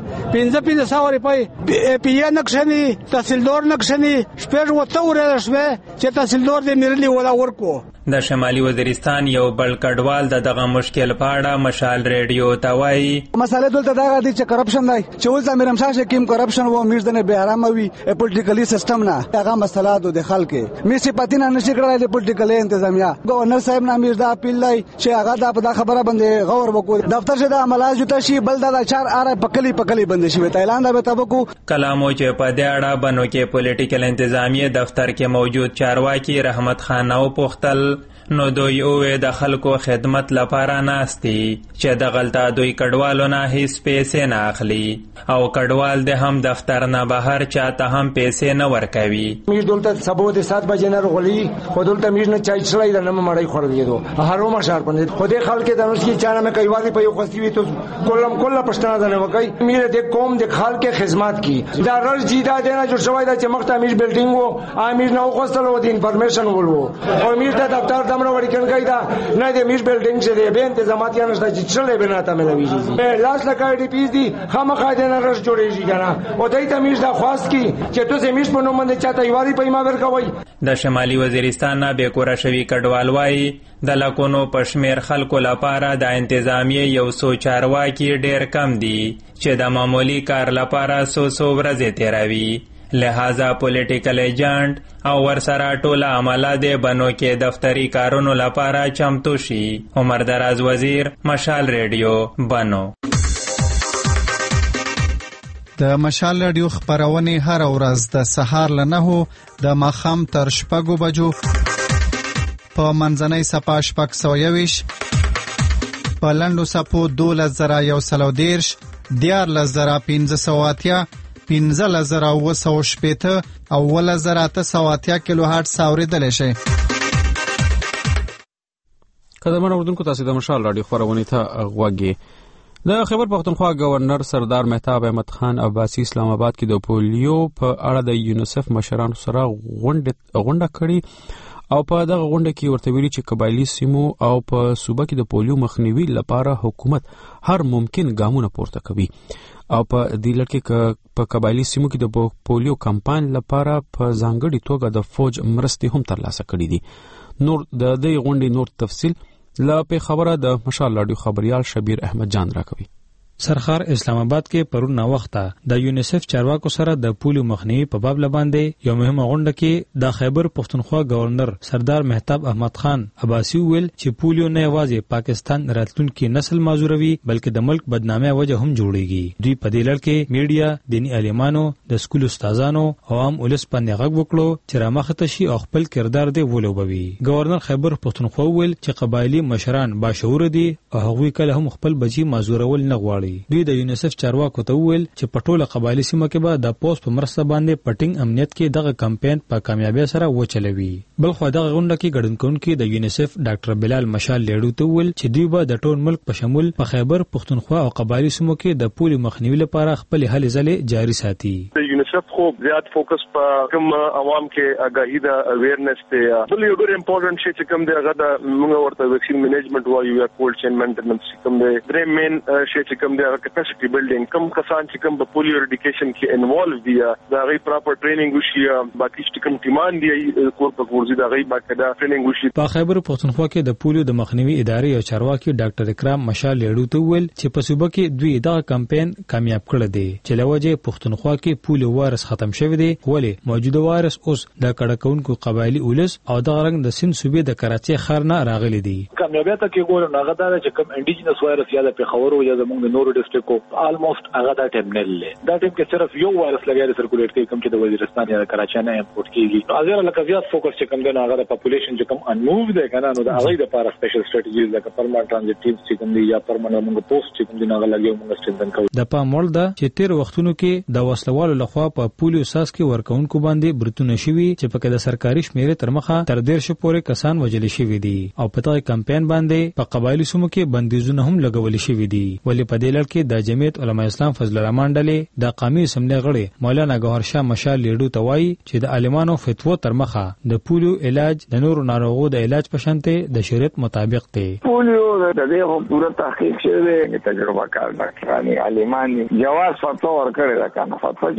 Speaker 22: 1500 روپۍ پی نقشنی تحصیلدار نقشنی شپږ وته ورل شوه چې تحصیلدار دې میرلی ولا ورکو.
Speaker 20: د شمالي وزیرستان یو بل کډوال دغه مشکل په اړه مشال ریډیو ته وایي
Speaker 23: مساله دلته دا غدي چې کرپشن دی چې ولته میرم شاشه کیم کرپشن و میرز نه به آرام وي پولیټیکلی سیستم نه هغه مسله د خلک میسي پاتینه نشي کړای د پولیټیکل انتظامیه گورنر صاحب نه میرز دا اپیل لای چې هغه دا په خبره باندې غور وکړي دفتر شه د عملات جوړ شي بل دا 4 اره پکلی بند شي ته اعلان دا به تبکو
Speaker 20: کلامو چې په دې اړه بنو کې پولیټیکل انتظامیه دفتر کې موجود چارواکي رحمت خان او پختل نو دوی اوه د خلکو خدمت لپاره ناستي چې د غلطه دوی کډوالو نه هیڅ پیسې نه اخلي او کډوال د هم دفتر نه بهر چاته هم پیسې نه ورکوي.
Speaker 2: میش دولت سبو د 7 بجې نه غولي خو دولت میش نه چای چلای د نه مړی خورلېدو هرو ما شهر باندې خو د خلک د نوش کې چانه مې کوي په یو خوستي وي ته کله پښتنه ده وکي میره د قوم د خلک خدمت کی دا رج جیدا دینا جو شوی دا چې مخته میش بلډینګ وو امیر نو خوستلو د انفارمیشن ولو او میر ته دفتر دمر وړي کنګای دا نه د میش بلډینګ چې د به انتظامات یا نشته چې چلې بناته ملويږي لاس لکه ډي پی دي خامخا د نه رج جوړیږي کنه او دای ته میش دا خواست کی چې ته میش په نوم باندې چاته یواري پیما ورکوي.
Speaker 20: د شمالي وزیرستان نه به کور شوی کډوال وای د لکونو پشمیر خلکو لپاره د انتظامیه یو سو چارواکي ډیر کم دي چې د معمولی کار لپاره سو ورځې تیروي. لہذا پولیټیکل ایجنټ او ورسره ټوله عمله د بنو کې دفتری کارونو لپاره چمتو شي. عمر دراز وزیر، مشال ریډیو، بنو.
Speaker 5: د مشال ریډیو خبرونه هر ورځ د سهار له 9 د ماخام تر 6 بجو په منځنۍ صفه 621 په لندو صفو 2113 14580 15000 او 1980 کیلو هرتز اوریدل شي.
Speaker 1: قدرمن اوردونکو تاسو د مشال رادیو خبرونه ته غوږی. د خیبر پختونخوا گورنر سردار مهتاب احمد خان عباسی اسلام آباد کې د پولیو په اړه د یونیسف مشرانو سره غونډه کړې او په دغه غونډه کې ورته ویلي چې قبایلی سیمو او په صوبه کې د پولیو مخنیوي لپاره حکومت هر ممکن ګامونه پورته کوي او په دې لړ کې په قبایلی سیمو کې د پولیو کمپاین لپاره په ځانګړي توګه د فوج مرستې هم ترلاسه کړې دي. نور د دې غونډې نور تفصیل لا په خبره د مشال رادیو خبريال شبیر احمد جان راکوي.
Speaker 15: سرخار اسلام آباد کې پرون نا وخته د یونیسف چارواکو سره د پولیو مخنیوي په باب لباندې یو مهمه غونډه کې د خیبر پختونخوا گورنر سردار مهتاب احمد خان عباسی ویل چې پولیو نه یوازې پاکستان راتلونکي نسل معذوروي بلکې د ملک بدنامي وجه هم جوړيږي. دوی په دې لړ کې میډیا، دینی عالمانو، د سکول استادانو او عام ولس باندې غږ وکړو چې رامخته شي او خپل کردار دی ولوبوي. گورنر خیبر پختونخوا ویل چې قبایلی مشران باشعور دي او هغوی کله هم خپل بچي معذورول نه غواړي. دوی د یونیسف چارواکو ته ویل چې په ټوله قبایلی سیمه کې به د پوسټ په مرسته باندې پټینګ امنیت کې دغه کمپاین په کامیابی سره وچلوي. بل خو دغه غونډه کې ګډون کوونکي د یونیسف ډاکټر بلال مشال لیډو ته ویل چې دوی به د ټول ملک په شمول په خیبر پختونخوا او قبایلی سیمو کې د پولیو مخنیوي لپاره خپل هلې ځلې جاری ساتي.
Speaker 8: یونیسف خو زیات فوکس په کوم عوام کې آگاهی دا اویرنس ته بل یو ډېر امپورټنت شی چې کوم دی هغه د موږ ورته ویکسین مینجمنت وایو یا کولډ چین مینټیننس کوم دی. درې مین شی چې کوم دی هغه کیپاسټي بلډینګ کوم کسان چې کوم په پولیو ایډوکیشن کې انوالو دي دا غي پراپر ټریننګ وشي باقي چې کوم ټیمان دي کور په ورزي دا غي باقاعده ټریننګ وشي.
Speaker 15: په خیبر پختونخوا کې د پولیو د مخنیوي ادارې او چارواکي ډاکټر اکرام مشال لیډو ته ویل چې په صوبه کې دوی دغه کمپاین کامیاب کړی دی چې لوجه پختونخوا کې پولیو وایرس ختم شوی دی ولی موجوده وایرس اوس د کډکونکو قبایلی اولس او د غرنګ د سند صوبې د کراچي ښار نه راغلي دي.
Speaker 24: کامیابیت کې ګورو هغه دا چې کوم انډیجنس وایرس یا د پیښور او یا زموږ د نورو ډیسټریکټو آلموست هغه دا ټرمینل دا ټیم کې صرف یو وایرس لګیږي سرکولیټ کوي کوم چې د وزیرستان یا د کراچي نه امپورټ کیږي. نو اگر لکه زیات فوکس چې کوم د هغه د پاپولیشن چې کوم انموو دی کنه نو د هغه د لپاره سپیشل سټریټیجیز لکه پرماننت ټرانزیټ ټیمز چې کوم دی یا پرماننت موږ پوسټ چې کوم دی هغه لګیو موږ ستندن کوو.
Speaker 15: د پامول دا چې تیر وختونو کې د وسلوالو لخوا په پولیو ساس کې ورکوونکو باندې برتونه شوي چې په کې د سرکاري شمیرې تر مخه تر 1.5 پورې کسان وژل شوي دي او په دغه کمپاین باندې په قبایلی سیمو کې بندیزونه هم لګول شوي دي. ولې په دې لړ کې د جمعیت علماء اسلام فضل الرحمن ډلې د قومي اسمبلی غړي مولانا گوهر شاه مشال لیډو ته وایي چې د عالمانو فتوا تر مخه د پولیو علاج د نورو ناروغو د علاج په شانته د شریعت مطابق دی.
Speaker 25: پولیو د دې پوره تحقیق شوی دی تجربه کار ډاکټرانی عالمانی جواز فتوا ورکړی دا کنه فتوا چې ورکړي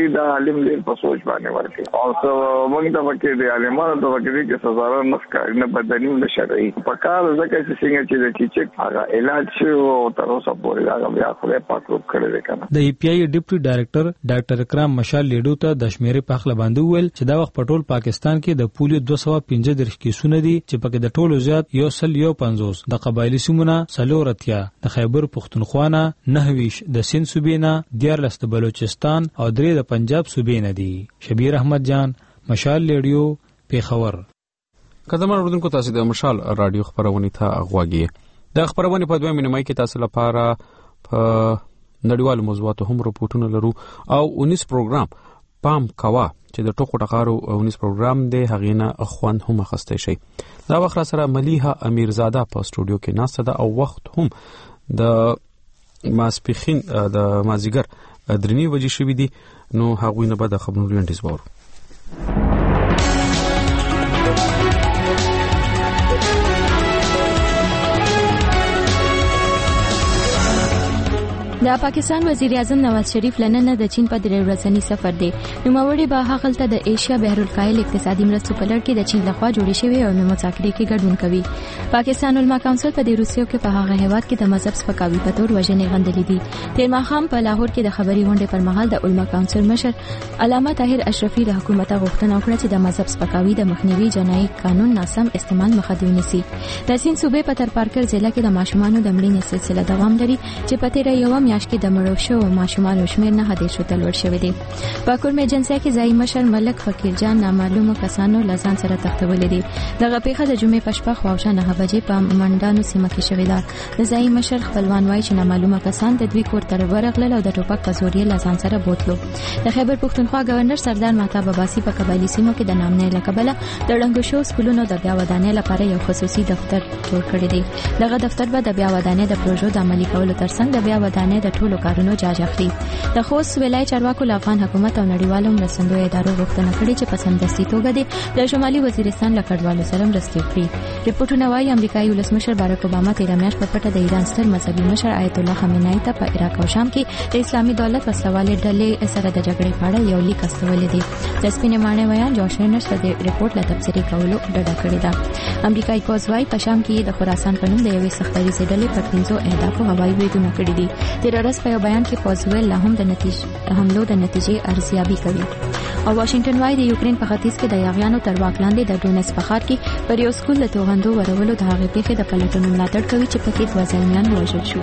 Speaker 25: دا عالم دې په سوچ باندې ورکړي او څو موږ ته پکې د عالمانو ته پکې کې سزا نه ښکاري نه بدني نه شرعي په کار ځکه چې څنګه چې د کیچک هغه علاج شو او تر اوسه پورې هغه بیا خپل پاکوب کړی دی کنه. د
Speaker 3: پی آی ډیپټي ډایریکټر ډاکټر اکرام مشال لیډو ته د شمیرې په خپل باندې ویل چې دا وخت په ټول پاکستان کې د پولیو 215 کیسونه دي چې پکې د ټولو زیات 150 د قبایلی سیمونه سلورتیا د خیبر پختونخوا نه 9 د سند صوبې نه 14 د بلوچستان او 3 د پنجاب صوبې نه دي. شبیر احمد جان، مشال لیډیو، پیښور.
Speaker 1: قدم اردوونکو تاسو د مشال رادیو خبرونه ته اغواږي. د خبرونه په دوه مینه کې تاسو لپاره په نړیوالو موضوعاتو هم رپورټونه لرو او 19 پروګرام پام کوا چې د ټوکو ټقارو 19 پروګرام دی هغه نه اخوان هم خسته شي. دا وخت سره ملیحه امیرزاده په سټوډیو کې ناسته ده او وخت هم د ماسپخین د مازیګر 3 بجې شوې دي. نو هغوی نه به د خبرونو لنډیز وورو.
Speaker 7: د پاکستان وزیر اعظم نواز شریف لنن د چین په درې ورځنی سفر دی. نوموړي به هغلته د ایشیا بحر الکاهل اقتصادي مرستو په لړ کې د چین لخوا جوړې شوې او مذاکرې کې ګډون کوي. پاکستان علما کونسل په د روسیې کې په هغه هیواد کې د مذهب سپکاوي په تور وژنې غندلې دي. تیر ماښام په لاهور کې د خبري غونډې پر مهال د علما کونسل مشر علامه طاهر اشرفي د حکومت غوښتنه وکړه چې د مذهب سپکاوي د مخنیوي جنایي قانون ناسم استعمال مخه ونیسي. د سین صوبې په ترپارکر ضلع کې د ماشومانو د مړینې سلسله دوام لري چې په تیر یو میاشت کې د مړو شو ماشومان شمیر نه هدي شو تلور شوی دی. په کورم ایجنسی کې ځای مشر ملک فقیر جان نامعلومه کسانو لزان سره تختولې دي. دغه پیښه د جمعې په شپه خواوشا 9 بجې په منډانو سیمه کې شوې ده. د ځای مشر خپلوان وایي چې نامعلومه کسان د دوی کور ته ورغلل او د ټوپک په زور یې لزان سره بوتلو. د خیبر پختونخوا گورنر سردار مهتاب عباسي په قبایلی سیمو کې د نامنې لقبله د ړنګو شو سکولونو د بیا ودانۍ لپاره یو خصوصي دفتر جوړ کړی دی. دغه دفتر به د بیا ودانۍ د پروژو د عملي کولو ترڅنګ د بیا ودانۍ د ټولو کارونو جاج اخلي. د خوست ولایت چارواکو له افغان حکومت او نړیوالو مرستندویه ادارو غوښتنه کړې چې په سمدستي توګه د شمالي وزیرستان له کډوالو سره مرسته وکړي. ریپورتونه وايي امریکایي ولسمشر باراک اوباما تیر میاشت په پټه د ایران ستر مذهبي مشر آیت الله خامنه‌ای ته په عراق او شام کې د اسلامي دولت وسلوالې ډلې سره د جګړې په اړه یو لیک استولې دی. د سپینې ماڼۍ ویان جوش رینرز د ریپورت له تفسیري کولو ډډه کړې ده. امریکایي پوځ وايي په شام کې د خراسان په نوم د یوې سختري ډلې په 500 اهدافو هوایي بریدونه کړي دي. تیر ورځ په یو بیان کې پوځ ویل لا هم د حملو د نتیجې ارزیابي کوي. او واشنگټن وايي د یوکرين په ختیځ کې د یاغیانو تر واک لاندې د ډونس په ښار کې پر یو سکول د توغندو ورولو د هغې پیښې د پلټنو ملاتړ کوي چې پکې 2 ځوانان وژل شو.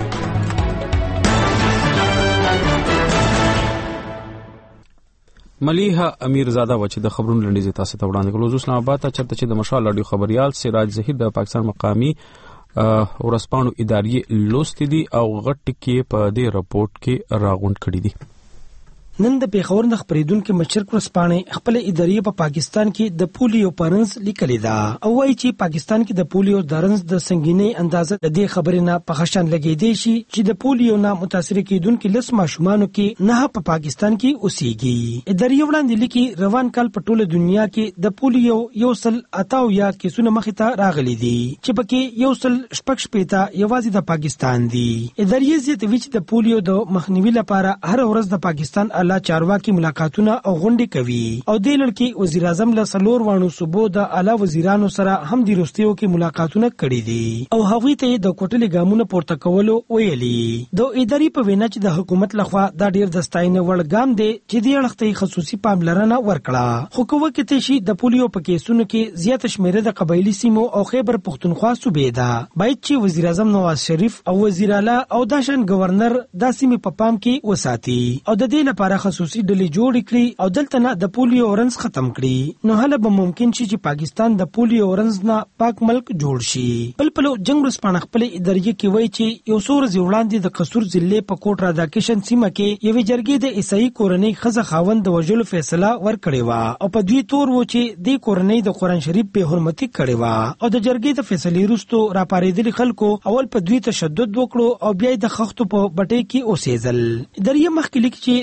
Speaker 1: ملیحه امیرزاده و چې د خبرونو لنډیز تاسو ته وړاندې کړو. اسلام آباد ته چرته چې د مشال رادیو خبريال سراج ظهیر د پاکستان مقامی ورسپانو اداري لوستي دي او غټ کې په دې رپورت کې راغونډ کړي دي.
Speaker 9: نن د پیښور د خبرېدونکو مشر ورسپانې خپل اداري په پاکستان کې د پولیو پرنس لیکلې ده او وايي چې پاکستان کې د پولیو درنس د سنگینۍ اندازه د دې خبرې نه په خشن لګېدې شي چې د پولیو نه متاثر کېدونکو لس ماشومانو کې نه په پاکستان کې اوسېږي. اداري وړاندې لیکي روان کال په ټوله دنیا کې د پولیو 188 کیسونه مخې ته راغلي دي چې پکې 116 یوازې د پاکستان دي. اداري زیاتوي چې د پولیو د مخنیوي لپاره هر ورځ د پاکستان چارواکي ملاقاتونه او غونډې کوي او د لړ کې وزیر اعظم له سلور وانو صوبو د اعلی وزیرانو سره هم د روستیو کې ملاقاتونه کړي دي او هغوی ته د کوټلې ګامونه پورته کولو ویلي. د اداري په وینا چې د حکومت لخوا دا ډیر د ستاینې وړ ګام دی چې د اړخته خصوصي پاملرنه ورکړه. خو کومه کې شي د پولیو په کیسونو کې زیات شمیره د قبایلی سیمو او خیبر پختونخوا صوبې ده. باید چې وزیر اعظم نواز شریف او وزیر اعلی او داشن گورنر د سیمې په پام کې وساتي او د دې لپاره خصوصي ډلې جوړ کړي او دلته نه د پولیو اورنز ختم کړي. نو هله به ممکن شي چې پاکستان د پولیو اورنز نه پاک ملک جوړ شي. بل جنگ ورسپانه خپل اداري کې وایي چې یو څو ورځې وړاندې د قصور ضلع په کوټ راداکشن سیمه کې یوې جرګې د عیسائی کورنۍ ښځه خاوند د وژلو فیصله ورکړې وه او په دوی تور و چې د کورنۍ د قرآن شریف بې حرمتي کړې وه او د جرګې د فیصلې وروسته راپارېدلي خلکو اول په دوی تشدد وکړو او بیا د خښتو په بټۍ کې اوسېدل. اداري مخکې لیکي چې دا یو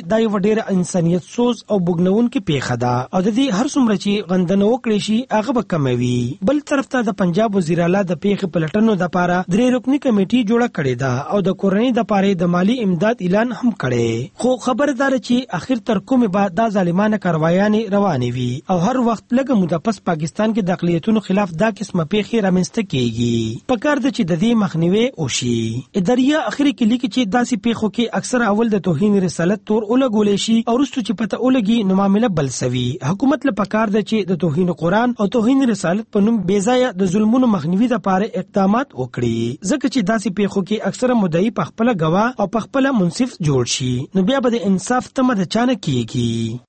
Speaker 9: ډېر انسانيت سوز او بوګنونکې پیښه ده او د دې هر څومره چې غندنه وکړي شي هغه به کموي. بل طرف ته د پنجاب وزیر اعلی د پیښې پلټنو لپاره 3 رکنی کمیټه جوړه کړې ده او د کورنۍ د پاره د مالی امداد اعلان هم کړي. خو خبردار چې اخر تر کومه بعد د ظالمانه کاروایانې روانې وي او هر وخت لږه موده پس پاکستان کې د اقلیتونو خلاف دا قسمه پیښې رامنځته کیږي. پکار د چې د دې مخنیوي وشي. اداریه اخري کې لیکي چې داسې پیښو کې اکثر اول د توهین رسالت تور ولګول شي او وروسته چې پته ولګي نو معاملې بل سوي. حکومت له پکار د چې د توهین قرآن او توهین رسالت په نوم بیځایه د ظلمونو مخنیوي لپاره اقدامات وکړي ځکه چې داسې پیښو کې اکثر مدعي په خپل گواه او په خپل منصف جوړ شي نو بیا به د انصاف تمه د چانه کیږي.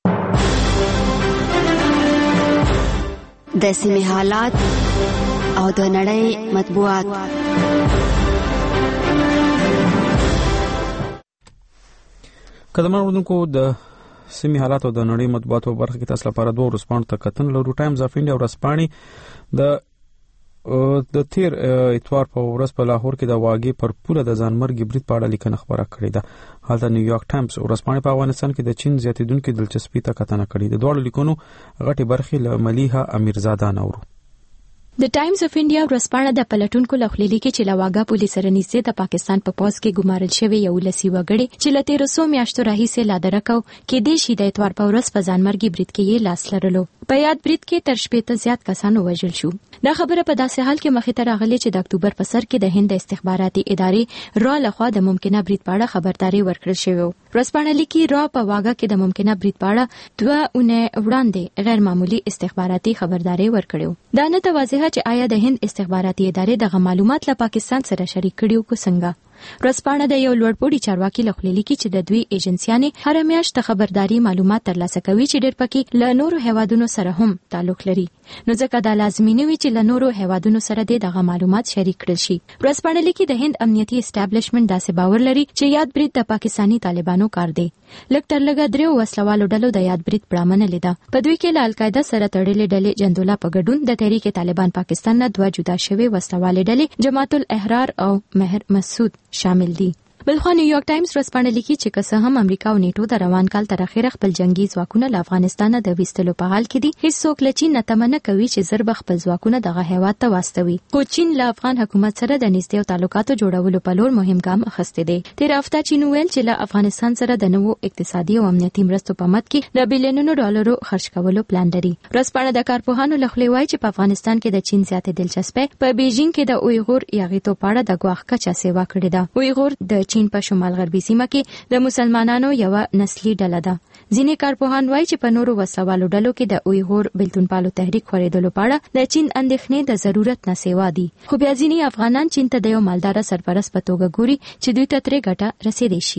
Speaker 4: د سیمې حالات او د نړۍ مطبوعات.
Speaker 1: قدمه اردوونکو د سیمې حالات او د نړۍ مطبوعاتو په برخه کې تاسو لپاره 2 ورځپاڼو ته کتن لرو. ټایمز اف انډیا ورځپاڼې د تیر اتوار په ورځ په لاهور کې د واګي پر پوله د ځانمرګي برید په اړه لیکنه خبره کړې ده. حالت نیویارک ټایمز ورځپاڼې په افغانستان کې د چین زیاتیدونکو دلچسپي ته کتنه کړې ده. دوه لیکونو غټي برخې له ملیحه امیرزاده نورو.
Speaker 7: د ټایمز اف انډیا ورځپاڼه د پلټونکو لخوا لیکي چې لواګا پولیس سره نږدې د پاکستان په پوز کې ګمارل شوی یو لسی وګړي چې له 1300 میاشتو راهیسې لا درکاو کې د شي د اتوار په ورځ په ځانمرګي برید کې یې لاس لرلو. په یاد برید کې تر 80 زیات کسانو وژل شو. دا خبره په داسې حال کې مخې ته راغلې چې د اکتوبر په سر کې د هند استخباراتي ادارې را لخوا د ممکنه برید په اړه خبرداري ورکړل شوې. ورځپاڼه لیکي را په واګا کې د ممکنه برید په اړه 2 اونۍ وړاندې غیر معمولی استخباراتي خبرداري ورکړو. دا نه واضحه چې آیا د هند استخباراتي ادارې دغه معلومات له پاکستان سره شریک کړي کو څنګه. ورځپاڼه د یو لوړپوړي چارواکي لخوا لیکي چې د دوی ایجنسیانې هر میاشت خبرداري معلومات ترلاسه کوي چې ډېر پکې له نورو هیوادونو سره هم تعلق لري نو ځکه دا لازمي نه وي چې له نورو هیوادونو سره دغه معلومات شریک کړل شي. ورځپاڼه لیکي د هند امنیتي اسټابلیشمنت داسې باور لري چې یاد برید د پاکستاني طالبانو کار دی. لږ تر لږه 3 وسلوالو ډلو د یاد برید پړامنه لیده. په دوی کې له القاعده سره تړلې ډلې جندولا په ګډون د تحریک طالبان پاکستان نه 2 جدا شوي وسلوالې ډلې جماعت الاحرار او مهر مسعود شامل دي. بلخوا نیویارک ټایمز ورځپاڼه لیکي چې که څه هم امریکا او نیټو د روان کال تر اخره خپل جنگي ځواکونه له افغانستان د ویستلو په حال کې دي هیڅوک له چین نه تمه نه کوي چې زر به خپل ځواکونه دغه هیواد ته واستوي. خو چین له افغان حکومت سره د نږدې تعلقاتو جوړولو په لور مهم ګام اخیستی دی. تیر هفته چین ویل چې له افغانستان سره د نوو اقتصادي او امنیتي مرستو په مد کې د بلینونو ډالرو خرج کولو پلان لري. ورځپاڼه د کارپوهانو لخوا وایي چې په افغانستان کې د چین زیاتې دلچسپي په بیجینګ کې د اویغور یاغیتو په اړه د ګواښ کچه سیوا کړې ده. اویغور د چین په شمال غربي سیمه کې د مسلمانانو یو نسلی ډله ده. ځینې کارپوهان وایي چې په نورو وسوالو ډلو کې د اویغور بلتونپالو تحریک خورېدلو په اړه د چین اندېښنې د ضرورت نه سیوا دي. خو بیا ځینې افغانان چین ته د یو مالدار سرپرست په توګه ګوري چې دوی ته ترې ګټه رسېدای شي.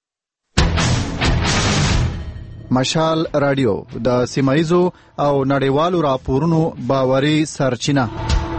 Speaker 5: مشال رادیو د سیمایزو او نړیوالو راپورونو باوري سرچینه.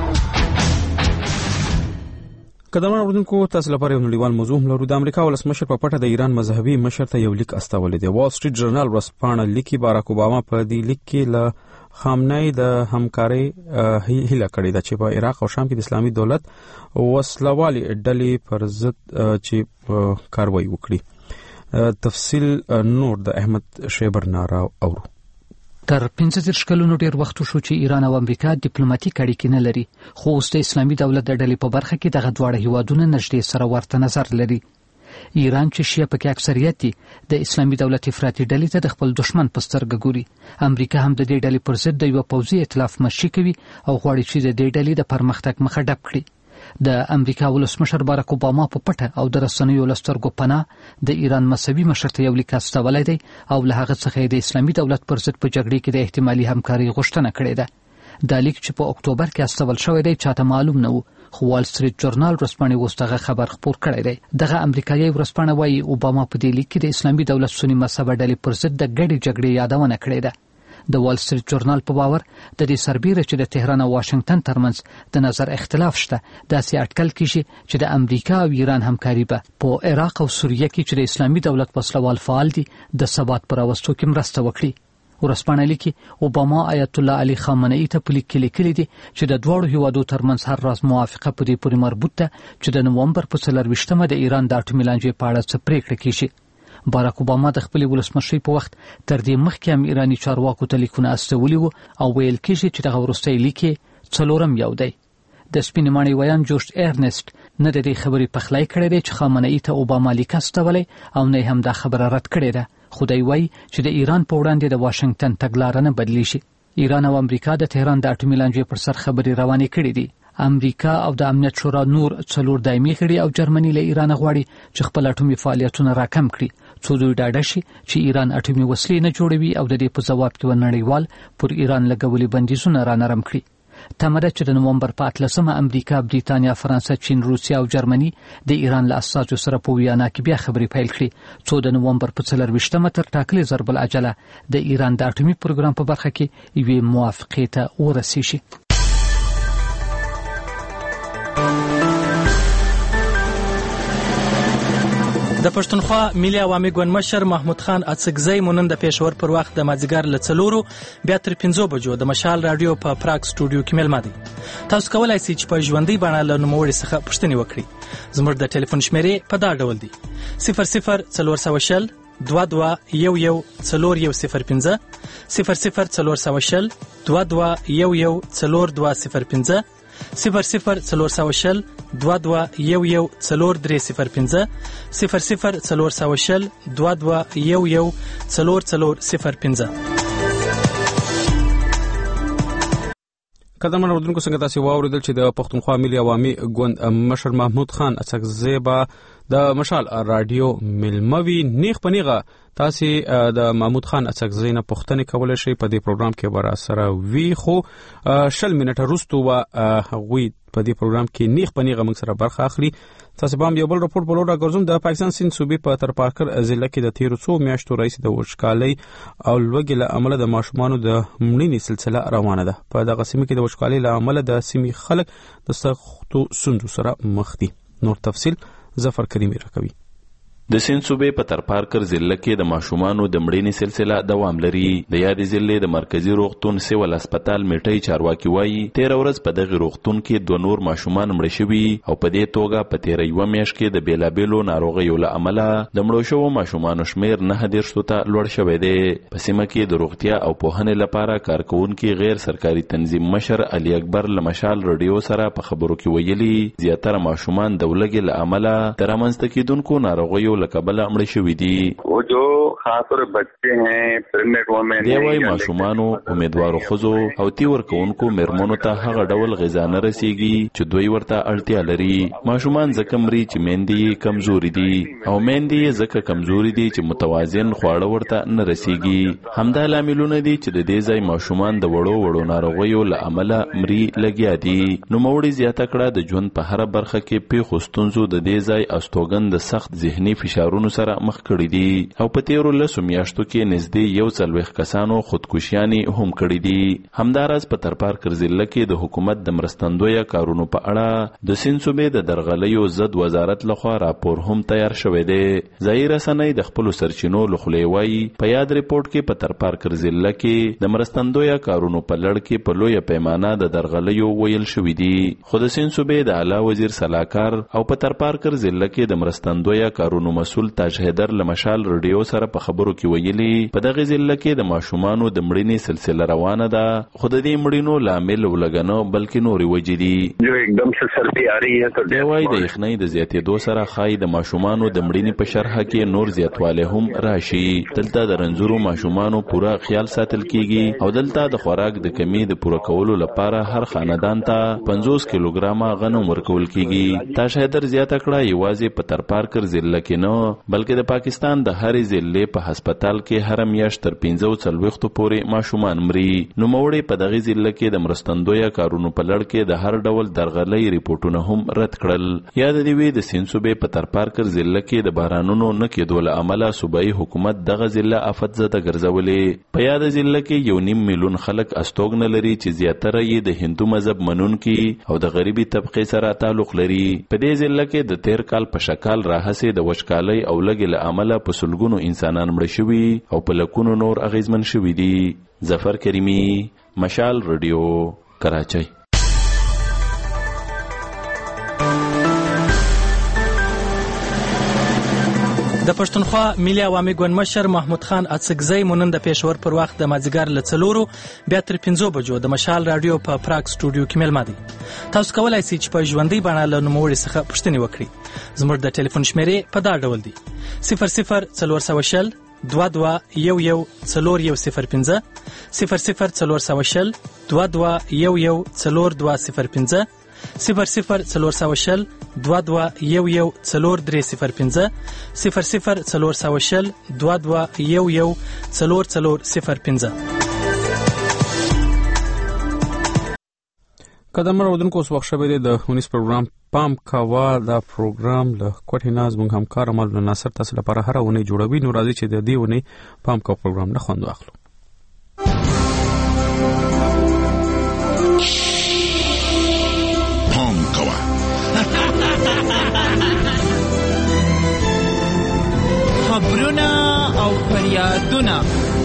Speaker 1: قدمه اردوونکو تاسو لپاره یو نړیوال موضوع لرو. د امریکا ولسمشر په پټه د ایران مذهبي مشر ته یو لیک استولې دی. وال سټریټ جرنال ورځپاڼه لیکي باراک اوباما په دې لیک کې له خامنه‌ای د همکاري هیله کړې ده چې په عراق او شام کې د اسلامي دولت وسلوالي ډلې پر ضد چې کاروایی وکړي. تفصیل نور د احمد شیبر نارا اورو.
Speaker 10: تر 15 کلونو ډیر وخت شو چې ایران او امریکا ډیپلوماټیک اړیکې نه لري خو اوس د اسلامي دولت د ډلې په برخه کې دغه دواړه هیوادونه نږدې سره ورته نظر لري. ایران چې شیعه پکې اکثریت دي د اسلامي دولت افراطي ډلې ته د خپل دشمن په سترګه ګوري. امریکا هم د دې ډلې پر ضد د یو پوځي ائتلاف مشري کوي او غواړي چې د دې ډلې د پرمختګ مخه ډب کړي. د امریکا ولسمشر باراک اوباما په پټه او د رسنیو لسترګو پناه د ایران مذهبي مشر ته یو لیک استولی دی او له هغه څخه د اسلامي دولت پر ضد په جګړه کې د احتمالي همکاري غوښتنه کړې ده. دا لیک چې په اکتوبر کې استول شوی دی چاته معلوم نه و خو وال سټریټ جرنال ورځپاڼې اوس دغه خبر خپور کړی دی. دغه امریکایي ورځپاڼه وایي اوباما په دې لیک کې د اسلامي دولت سنی مذهبه ډلې پر ضد د ګډې جګړې یادونه کړې ده. د وال سټریټ جرنال په باور د دې سربیره چې د تهران او واشنگټن ترمنځ د نظر اختلاف شته داسې اټکل کیږي چې د امریکا او ایران همکاري به په عراق او سوریه کې چې د اسلامي دولت وسلوال فعال دي د ثبات پر راوستو کې مرسته وکړي. ورځپاڼه لیکي اوباما آیت الله علي خامنه‌ای ته په لیک کې لیکلي دي چې د دواړو هیوادو ترمنځ هر راز موافقه په دې پورې مربوط ده چې د نومبر په 24مه د ایران د اټومي لانجې په اړه څه پریکړه کیږي. باراک اوباما د خپل ولسمشي په وخت تر دې مخکې هم ایرانی چارواکو ته لیکونه استولي وو او ویل کېږي چې دغه وروستۍ لیک څلورم یو دی. د سپینې ماڼۍ ویان جورج ارنست نه د دې خبرې پخلی کړی دی چې خامنه‌ای ته اوباما لیک استولی او نه هم دا خبره رد کړې ده. خو دی وایي چې د ایران په وړاندې د واشنګټن تګلاره نه بدلیږي. ایران او امریکا د تهران د اټومي لانجې پر سر خبرې روانې کړې دي. امریکا او د امنیت شورا نور 4 دایمي غړي او جرمني له ایران غواړي چې خپل اټومي فعالیتونه راکم کړي څو دوی ډاډه شي چې ایران اټومي وسلې نه جوړوي او د دې په ځواب کې ونړیوال پر ایران لګولي بندیزونه را نرم کړي. تمره چې د نومبر په 18 امریکا، بریتانیا، فرانسه، چین، روسیا او جرمني د ایران له اساسو سره په ویانا کې بیا خبرې پیل کړې څو د نومبر په 24 تر ټاکلي ضرب العجله د ایران د اټومي پروګرام په برخه کې یوې موافقې ته ورسیږي.
Speaker 11: د پښتونخوا ملي عوامي ګوند مشر محمود خان اڅکزی مونن د پېښور پر وخت د مازیګر له 4 بیا تر 5 بجو د مشال رادیو په پراګ سټوډیو کې مېلمه دي. تاسو کولای شئ چې په ژوندۍ بڼه له نوموړي څخه پوښتنې وکړئ. زموږ د ټلیفون شمیرې په دا ډول دي: 00 420 22 11 405 00 420 22 11 405 00 420 22 11 405 00 420 22 11 405.
Speaker 1: قدرمن اوردونکو څنګه تاسو واوریدل چې د پښتونخوا ملي عوامي ګوند مشر محمود خان اڅکزی با د مشال رادیو ملموي نیغ پنیغه تاسو د محمود خان اڅکزی نه پوښتنه کولای شئ په دې پروګرام کې بر سره وی خو 60 منټه وروسته غوي په دې پروګرام کې نیغ پنیغه موږ سره برخه اخلي. تاسو به یو بل راپور بلوړه ګرځوم. د پاکستان سند صوبې په تر پارکر ضلع کې د 13 میاشتو رئیس د وشکالۍ او لوګي له عمله د ماشومانو د مړینې سلسله روانه ده. په دغه سیمه کې د وشکالۍ له عمله د سیمې خلک د سختو ستونزو سره مخ دي. نور تفصيل ظفر کریمی راکوي.
Speaker 12: د سند صوبې په تر پارکر ضلع کې د ماشومانو د مړینې سلسله دوام لري. د یادې ضلع د مرکزی روغتون سیول هسپتال میټي چارواکي وایي 13 ورځ په دغه روغتون کې 2 نور ماشومان مړ شوي او په دې توګه په 13 میاشت کې د بیلابیلو ناروغیو له عمله د مړو شوو ماشومانو شمیر 9 ته لوړ شوی دی. په سیمه کې د روغتیا او پوهنې لپاره کارکونکي غیر سرکاري تنظیم مشر علي اکبر لمشال رادیو سره په خبرو کې ویلي زیاتره ماشومان د ولګي له عمله د رامنځته کېدونکو ناروغیو لکبل امړ شوی دي.
Speaker 25: वो जो खास तौर पे बच्चे हैं प्रेग्नेंट वुमेन
Speaker 12: دی وای ماشومانو امیدوارو خزو او تی ورکوونکو مرمنو ته هغه ډول غذا نه رسیږي چې دوی ورته اړتیا لري. ماشومان ځکه مري چې میندې کمزوري دي او میندې ځکه کمزوري دي چې متوازن خواړه ورته نه رسیږي. همدا لاملونه دي چې د دې ځای ماشومان د وړو ناروغیو له عمله مري لګیا دي. نو موړي زیاته کړه د ژوند په هر برخه کې پیښو ستونزو د دې ځای استوګن د سخت ذهني فشارونو سره مخ کړي دي او په 13 میاشتو کې نږدې 140 کسانو خودکشیانې هم کړې دي. همدارس په تر پارکر ضلع کې د حکومت د مرستندویه کارونو په اړه د سند صوبې د درغلیو ضد وزارت لخوا راپور هم تیار شوی دی. ځایي رسنۍ د خپل سرچینو لخوا وایي په یاد ریپورت کې په تر پارکر ضلع کې د مرستندویه کارونو په لړ کې په لویه پیمانه د درغلیو ویل شوی دي. خو د سند صوبې د اعلی وزیر صلاحکار او په تر پارکر ضلع کې د مرستندویه کارونو مسول تاج حیدر لمشال رادیو سره په خبرو کې ویلي په دغه ضلع کې د ماشومانو د مړینې سلسله روانه ده. خو د دې مړینو لامل ولګنو بلکې نورې وجې دي.
Speaker 25: جو एकदम से सर्दी आ रही है तो
Speaker 12: دی وای د یخنۍ د زیاتېدو سره خای د ماشومانو د مړینې په شرح کې نور زیاتواله هم راشي. دلته د رنځورو ماشومانو پوره خیال ساتل کیږي او دلته د خوراک د کمی د پوره کولو لپاره هر خاندان ته 50 کیلوګرامه غنم ورکول کیږي. تاج حیدر زیاته کړه یوازې په تر پارکر ضلع کې نه بلکې د پاکستان د هرې ضلع په هسپتال کې هر میاشت تر 45 پورې ماشومان مري. نو موړي په دغه ضلع کې د مرستندویه کارونو په لړ کې د هر ډول درغلۍ ریپورتونه هم رد کړل. یاد دی وی د سند صوبې په تر پارکر ضلع کې د بارانونو نه کېدو له عمله صوبایي حکومت دغه ضلع آفت زده ګرځولې. په یاد ضلع کې 1.5 میلیون خلک استوګن لري چې زیاتره یې د هندو مذهب منونکي او د غریبي طبقه سره تعلق لري. په دې ضلع کې د 13 کال په شکل راهسه د وشکالۍ او لګي له عمله په سلګونو انسانان مړ شوي او په لکونو نور اغیزمن شوي دي. ظفر کریمی، مشال رادیو، کراچۍ.
Speaker 11: د پښتونخوا ملي عوامي ګوند مشر محمود خان اڅکزی مونن د پېښور پر وخت د مازیګر له 4 بیا تر 5 بجو د مشال رادیو په پراګ سټوډیو کې ملما دي. تاسو کولای شئ چې په ژوندۍ بڼه له نوموړي څخه پوښتنې وکړئ. زموږ د ټلیفون شمیرې په دا ډول دي: 00 22 11 405 00 22 11 405 00 420 22 11 405 00 420 22 11 405.
Speaker 1: قدم راودونکو اوس وخت شوی دی د 19 پروګرام پام کاوه. دا پروګرام له کوټې ناز موږ همکار عمل ناصر تاسو لپاره هر ونه جوړوي. نو راځي چې د دې ونه پام کاوه پروګرام نه خوند واخلو.
Speaker 17: پام کاوه
Speaker 6: خبرونه او فریادونه.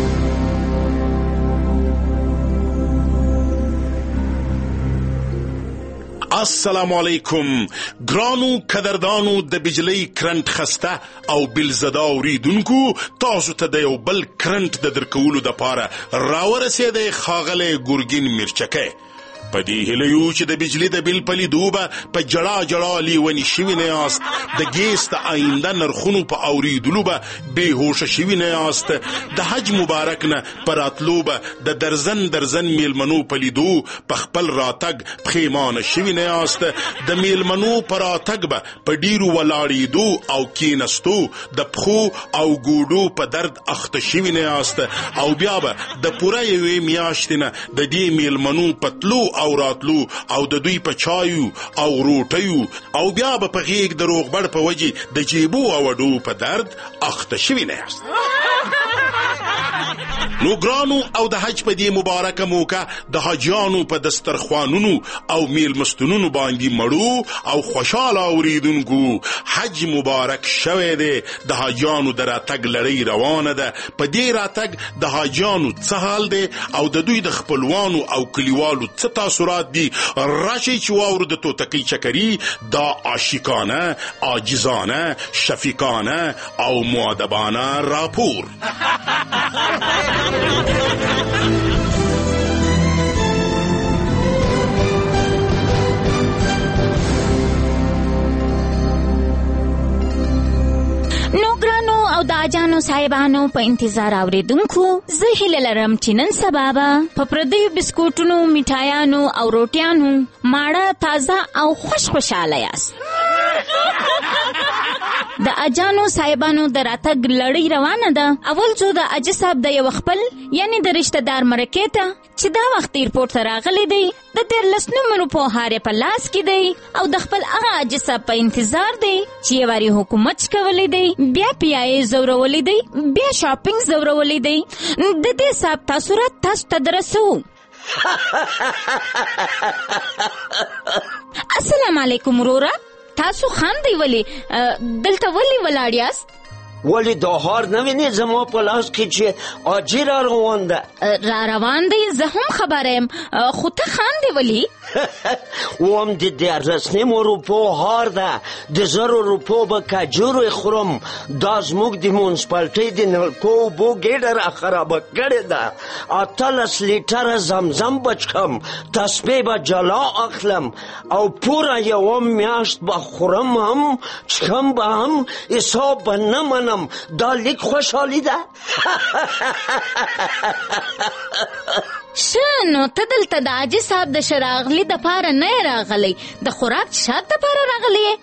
Speaker 17: السلام علیکم ګرانو قدردانو د بجلی کرنٹ خسته او بل زدا اوریدونکو، تاسو ته د یو بل کرنٹ د درکولو د پاره راورسېده خاغله ګورګین مرچکه. پدې هلیو چې د بجلی د بل په لیدو به په جړا جړا لیونی شوی نه یاست، د ګیس د آینده نرخونو په اوریدلو به بېهوشه شوی نه یاست، د حج مبارک نه پراتلو به د درزن میلمنو په لیدو په خپل راتګ پښیمانه شوی نه یاست، د میلمنو پر راتګ به په ډیرو ولاړېدو او کیناستو د پخو او ګوډو په درد اخته شوی نه یاست، او بیا به د پوره یوې میاشتې نه د دې میلمنو پتلو او راتلو او د دوی په چایو او روټیو او بیا به په غیږ د روغبړ په وجې د جیبو او وډو په درد اخته شوي نه یاست. نو ګرانو او د حج په دې مبارکه موقع د حاجیانو په دسترخوانونو او میلمستونونو باندې مړو او خوشاله اوریدونکو، حج مبارک شوی دی، د حاجیانو د راتګ لړۍ روانه ده. په دې راتګ د حاجیانو څه حال دی او د دوی د خپلوانو او کلیوالو څه تاثرات دي؟ راشئ چې واورو د توتکۍ چکري دا عاشقانه، عاجزانه، شفیقانه او مؤدبانه راپور.
Speaker 13: نوګرانو او د اجانو صاحبانو په انتظار اوریدونکو، زه هیله لرم چې نن سبا به په پردیو بسکوټونو، میټایانو او روټیانو ماړه، تازه او خوشاله یاست. د اجانو صاحبانو د راتګ لړۍ روانه ده. اول څو د اجي صاحب د یو خپل یعنی د رشتہ دار مرکې ته چې دا وخت ایرپورټ ته راغلی دی، د 13 نمبر په هاره په لاس کې دی او د خپل هغه اجي صاحب په انتظار دی چې یواري حکومت کولی دی، بیا پیای زورولې دی، بیا شاپینګ زورولې دی. د دې صاحب تاثرات تاسو ته درسو. السلام علیکم ورورا، تاسو خاندئ ولی؟ دلته ولی ولاړ یاست؟
Speaker 14: ولی دا هار نوینی زما په لاس کې چې آجی را روان ده.
Speaker 13: را روان دی، زه هم خبره یم، خو ته خاندې ولی؟
Speaker 14: وام د 13 روپو هار ده، د 1000 روپو به کجورو خورم. دا زموږ د مونسپالټۍ د نلکو اوبو ګېډه را خرابه کړې ده. 18 لیټره زمزم به چښم، تسبیح به جلا اخلم او پوره یوه میاشت به خورم هم چښم به هم، حساب به نه منم. دا لیک خوشحالی ده.
Speaker 13: نو ته دلته د اجي صاحب د شراغلی د پاره نه راغلی، د خوراک شات د پاره راغلی؟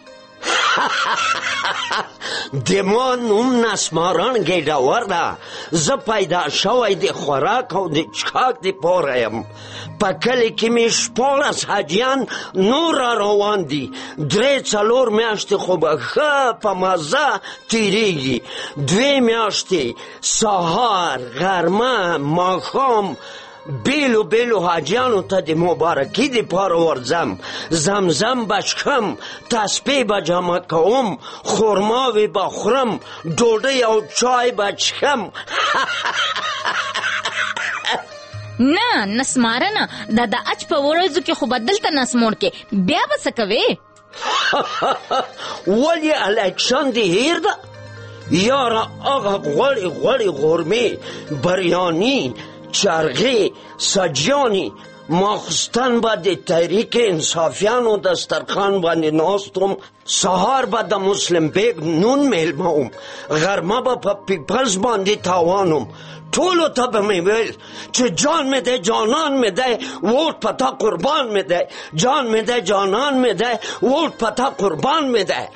Speaker 14: د ما نوم نسماران ګېډاور ده. زه پیدا شوی د خوراک او د چښاک د پاره یم. په کلي کې مې 14 حاجیان نور را روان دي. 3-4 میاشتې خو به ښه په مزه تېرېږي. 2 میاشتې سهار، غرمه، ماښام بیلو حاجیانو ته د مبارکي د پاره ورځم. زمزم به چښم، تسبیح به جمع کوم، خرماوې به خورم، ډوډۍ او چای به چښم.
Speaker 13: نه نسماره نه، دا د اچ په ورځو کې خو به دلته نسمور کې بیا به څه کوې؟
Speaker 14: ولې الیکشن دې هیر ده؟ یاره هغه غوړې غورمې بریانی چرغې سجیانی ماخستان با د تحریک انصافیانو دسترخوان باندې ناستم سهار با د مسلم بیگ نون میلموم غرمه با په پیپلز باندې تاوانم ټولو ته به مې ویل چې جان مې دی جانان مې دی ووټ پتا قربان مې دی جان مې دی جانان مې دی ووټ پتا قربان مې دی.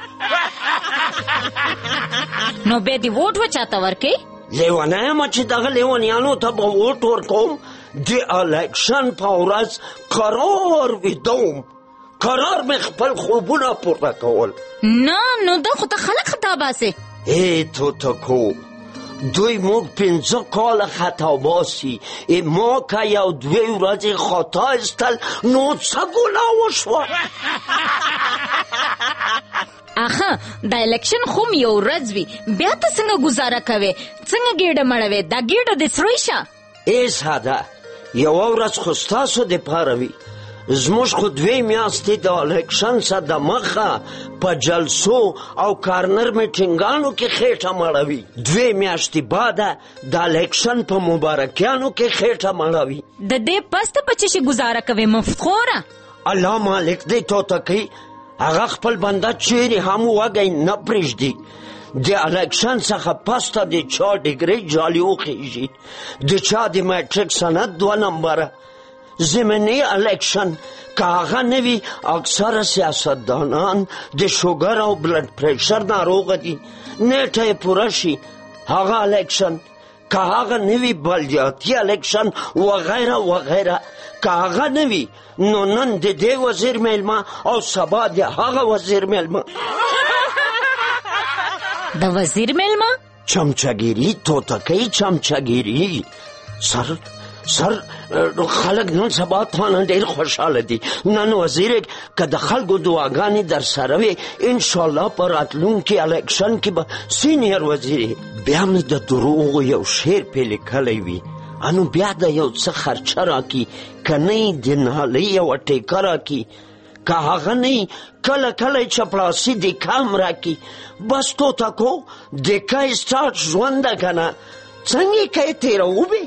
Speaker 13: نو به دې ووټ وچاته ورکې؟
Speaker 14: لیونی یم چې دغه لیونیانو ته به ووټ ورکوم. د الیکشن په ورځ قرار ویدوم قرار مې خپل خوبونه پورته کول.
Speaker 13: نه نو دا خو ته خلک خطا باسې.
Speaker 14: ای توتکو دوی موږ 15 کاله خطا باسي ما که یو 2 ورځې خطا استل نو څه ګناه وشوه؟
Speaker 13: اخه د الیکشن خو یو ورځ وي بیا ته څنګه گزاره کوې څنګه ګېډه مړوې دا ګېډه دې سروي شه.
Speaker 14: ای ساده یوه ورځ خو ستاسو دپاره وي زموږ خو 2 میاشتې د الیکشن څخه د مخه په جلسو او کارنر میټینګانو کې خېټه مړوي 2 میاشتې بعده د الیکشن په مبارکیانو کې خېټه مړوي.
Speaker 13: د دې پس ته په څه گزاره کوې مفتخوره؟
Speaker 14: الله مالک دې توتکۍ هغه خپل بنده چیرې هم وږی نه پرېږدي. د الیکشن څخه پس ته د چا ډګرۍ جالي وخېږي د چا د میټریک سند 2 نمبره. ضمني الیکشن که هغه نه وي اکثره سیاستدانان د شوګر او بلډ پریشر ناروغه دي نیټه یې پوره شي. هغه الیکشن که هغه نه وي بلدیاتي الیکشن وغیره وغیره که هغه نه وي نو نن د دې وزیر میلمه او سبا د هغه وزیر میلمه.
Speaker 13: د وزیر میلمه
Speaker 14: چمچګیری توتکۍ چمچګیری سر خلک نن سبا تانه ډېر خوشحاله دي. نن وزیر که د خلکو دعاګانې در سره وي انشاءالله په راتلونکي الیکشن کې به سینیر وزیر. بیا مې د دروغو یو شعر پې لیکلی وي انو بیا د یو څه خرچه راکي که نه د نالۍ یوه ټیکه راکي که هغه نه کله کله چپړاسي دیکه هم راکي. بس توتکو دیکه یې سټارټ ژوند ده که نه څنګه که یې تېروبې.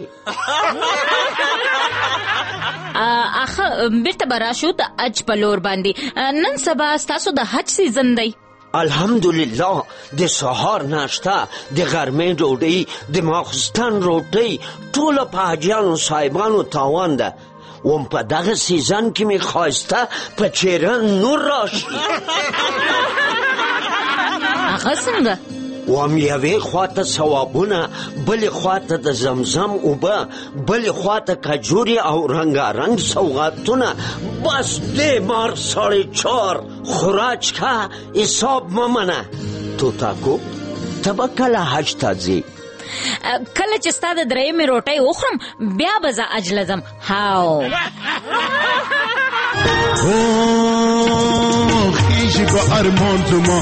Speaker 13: اخه بیرته به راشو د حج په لور باندې. نن سبا ستاسو د حج سیزن دی؟
Speaker 14: الحمدلله د سهار ناشته د غرمې ډوډۍ د ماخستن روټۍ ټوله په حاجیانو صاحبانو تاوان ده. وم په دغه سیزن کې مې خواسته په چهره نور راشي.
Speaker 13: هغه څنګه؟
Speaker 14: وم یوې خواته ثوابونه بلې خواته د زمزم اوبه بلې خواته کجوري او رنګارنګ سوغاتونه. بس دې مار 4:30 خوراج که حساب ممنه. توتاکو ته به کله حج ته ځې؟
Speaker 13: کله چې ستا د 3مې روټۍ وخورم بیا به زه حج لځم. هاو
Speaker 16: خیژی با ارمان زما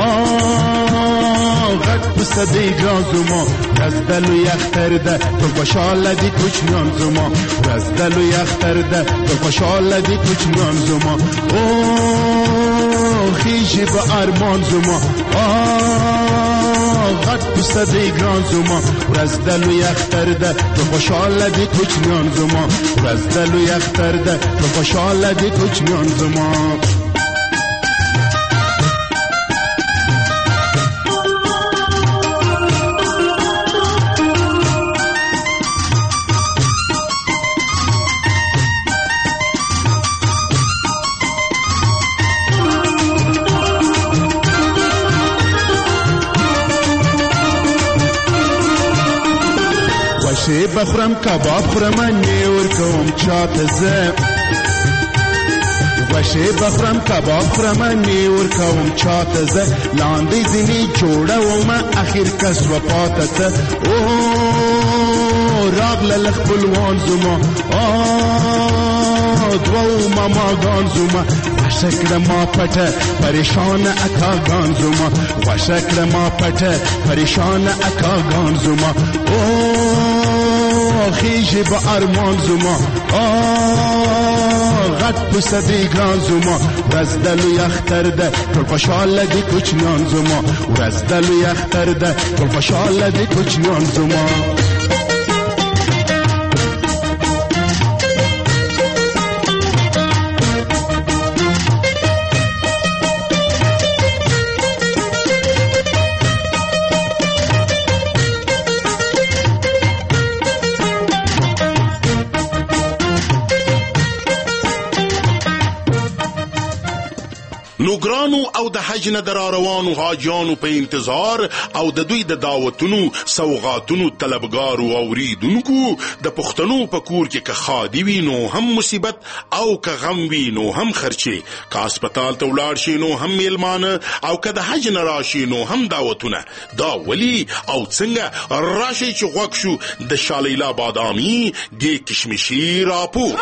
Speaker 16: غد بسده گازما از دلو یخترده تو خوشحالدی کوچنان زما از دلو یخترده تو خوشحالدی کوچنان زما خیژی با ارمان زما غد بسده گازما از دلو یخترده تو خوشحالدی کوچنان زما از دلو یخترده تو خوشحالدی کوچنان زما. وشه بخورم کباب خورم نیور کوم چاته زه وشه بخورم کباب خورم نیور کوم چاته زه لاندې ځینې جوړوم اخر کس وفاته ته راغله خپلوان زما دوو ماماګان زما وشه کړه ما پټه پریشان اکاګان زما وشه کړه ما پټه پریشان اکاګان زما خیژی با ارمان زما غټ پسه دی ګران زما ورځ د لوی اختر ده ټول خوشحاله دي کوچنیان زما ورځ د لوی اختر ده ټول خوشحاله دي کوچنیان زما
Speaker 17: نو ګرانو او د حج نه در روانو حاجیانو په انتظار او د دوی د دعوتونو سوغاتونو طلبګارو او ریدونکو د پښتنو په کور کې که خادي وي نو هم مصیبت او که غم وي نو هم خرچې که هسپتال ته ولاړ شي نو هم میلمانه او که د حج نه راشي نو هم دعوتونه دا ولي او څنګه راشي چې غوږ شو د شالیلا بادامي د کشمشي راپور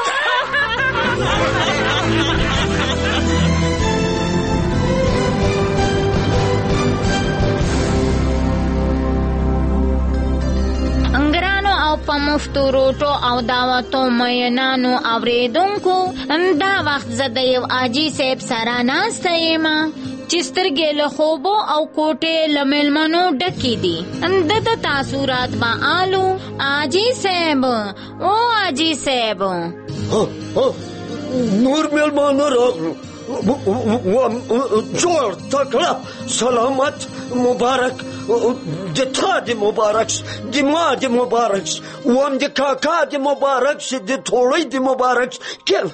Speaker 13: په مفتو روټو او دعوتو مینانو اوریدونکو دا وخت زه د یو حاجي صاحب سره ناسته یم چې سترګې له خوبو او کوټې له میلمنو ډکې دي د تاثرات به آلو حاجي صاحب او حاجي صاحب
Speaker 14: نور میلمانه راغلو جوړ تکړه سلامت مبارک د تا د مبارک د ما د مبارک وام د کاکا د مبارک د ټولې د مبارک کل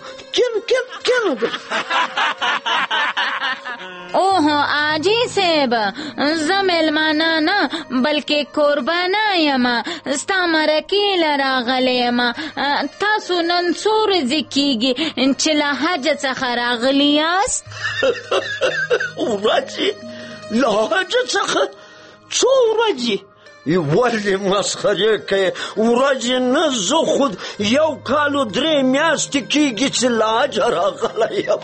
Speaker 13: اوه حاجي صاحب زه میلمانه نه بلکې قربانه یم ستا مرکې له راغلی یم تاسو نن څو ورځې کېږي چې له حج څخه راغلي یاست
Speaker 14: ورځې له حج څخه څو ورځې ولې مسخرې کوې ورځې نه زه خود یو کال و 3 میاشتې کېږي چې له حجه راغلی یم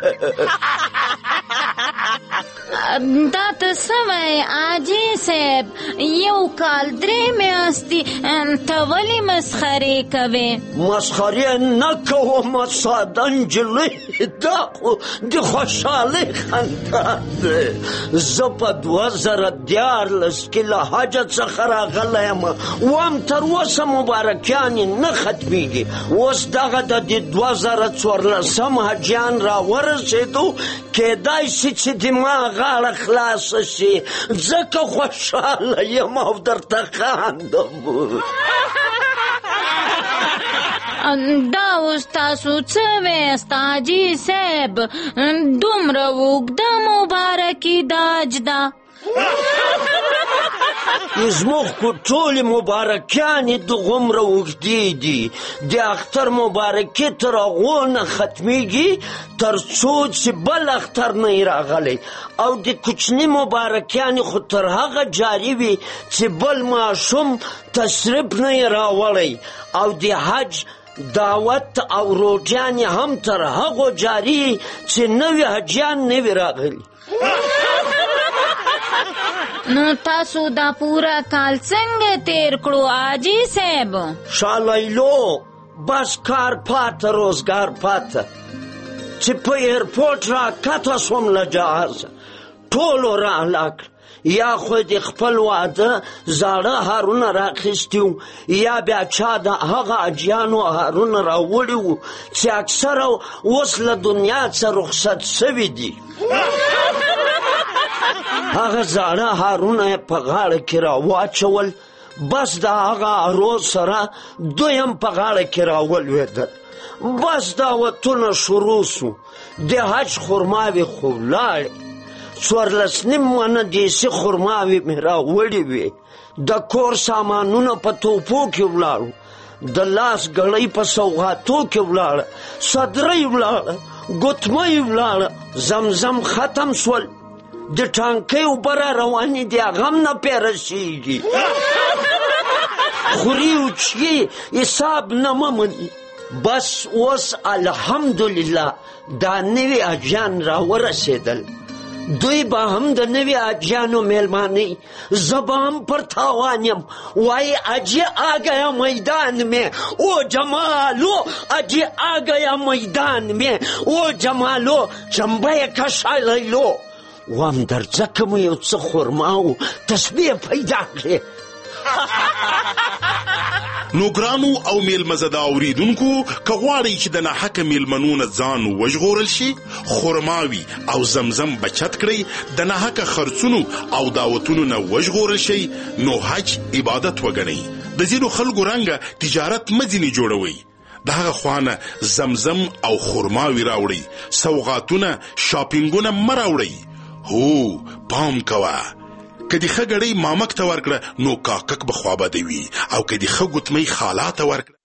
Speaker 13: دا ته څه وایې حاجي صاحب یو کال 3 میاشتې ته ولې مسخرې کوې
Speaker 14: مسخرې نه کوم ساده نجلۍ دا خو د خوشحالۍ خندا دی زه په 2014 کې له حجه څخه راغلی یم وام تر اوسه مبارکیانې نه ختمیږي اوس دغه د 2014 حجیان راورسېدو کېدای شي چې د ما غاړه خلاصه شي ځکه خوشحاله یم او درته خاندم
Speaker 13: دا اوس تاسو څه ویست حاجي صاحب دومره اوږده مبارکي د حج ده
Speaker 14: زموږ خو ټولې مبارکیانې دغومره اوږدې دي د اختر مبارکي تر هغو نه ختمیږي تر څو چې بل اختر نه یې راغلی او د کوچني مبارکیانې خو تر هغه جاري وي چې بل ماشوم تشریف نه یې راوړی او د حج دعوت او روټیانې هم تر هغو جاري چې نوي حجیان نه وي راغلي
Speaker 13: نو تاسو دا پورا کال څنګه تیر کړو حاجي صاحب
Speaker 14: شالیلو بس کار پاته روزګار پاته چې په ایرپورټ راکته شوم له جهازه ټولو رالاک یا خو د خپل واده زاړه هارونه راخیستي وو یا بیا چا د هغه حاجیانو هارونه راوړي وو چې اکثره اوس له دنیا څخه رخصت سوي دي هغه زاړه هارونه په غاړه کې راواچول بس د هغه عروض سره دویم په غاړه کې راولوېدل بس دعوتونه شروع سو د حج خرماوې خو ولاړې 14 منه دیسي خرماوې مې راوړې وې د کور سامانونه په توپو کې ولاړو د لاس ګړۍ په سوغاتو کې ولاړه صدرۍ ولاړه ګوتمۍ ولاړه زمزم ختم سول د ټانکۍ اوبه را روانې دي هغه هم نه پې رسېږي خوري وچکي حساب نه مه مني بس اوس الحمدلله دا نوي حجیان راورسېدل دوی به هم د نوي حاجیانو میلمانه زه به هم پر تاوان یم وایي حاجی آگیا میدان میں او جمالو حاجی آگیا میدان میں او جمالو چمبه کشا لیلو وام در ځکه مو یو څه خرما او تسبیح پیدا کړې.
Speaker 17: نو ګرانو او میلمزده اوریدونکو که غواړئ چې د ناحقه میلمنو نه ځان وژغورل شي خرماوي او زمزم بچت کړئ د ناحقه خرڅونو او دعوتونو نه وژغورل شي نو حج عبادت وګڼئ. د ځینو خلکو رنګه تجارت مه ځینې جوړوئ. د هغه خوانه زمزم او خرماوي راوړئ. سوغاتونه شاپینګونه مه راوړئ. هو پام کوه که دی ښه ګړۍ مامک ته ورکړه نو کاکک به خوابده وي او که دی ښه ګوتمۍ خالا ته ورکړه.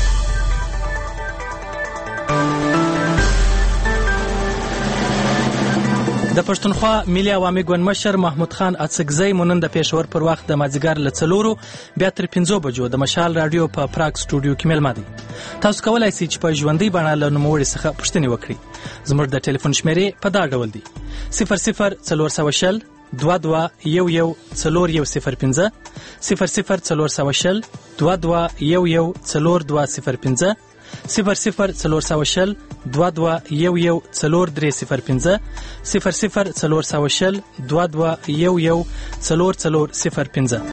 Speaker 11: د پښتونخوا ملي عوامي ګوند مشر محمود خان اڅکزی مونن د پېښور پر وخت د مازدیګر له 4 بیا تر 5 بجو د مشال رادیو په پراګ سټوډیو کې میلمه دي. تاسو کولای شئ چې په ژوندۍ بڼه له نوموړي څخه پوښتنې وکړئ. زموږ د ټلیفون شمیرې په دا ډول دي: 00 22 11 405 00 22 11 405 00 22 11 405 00 22 11 405.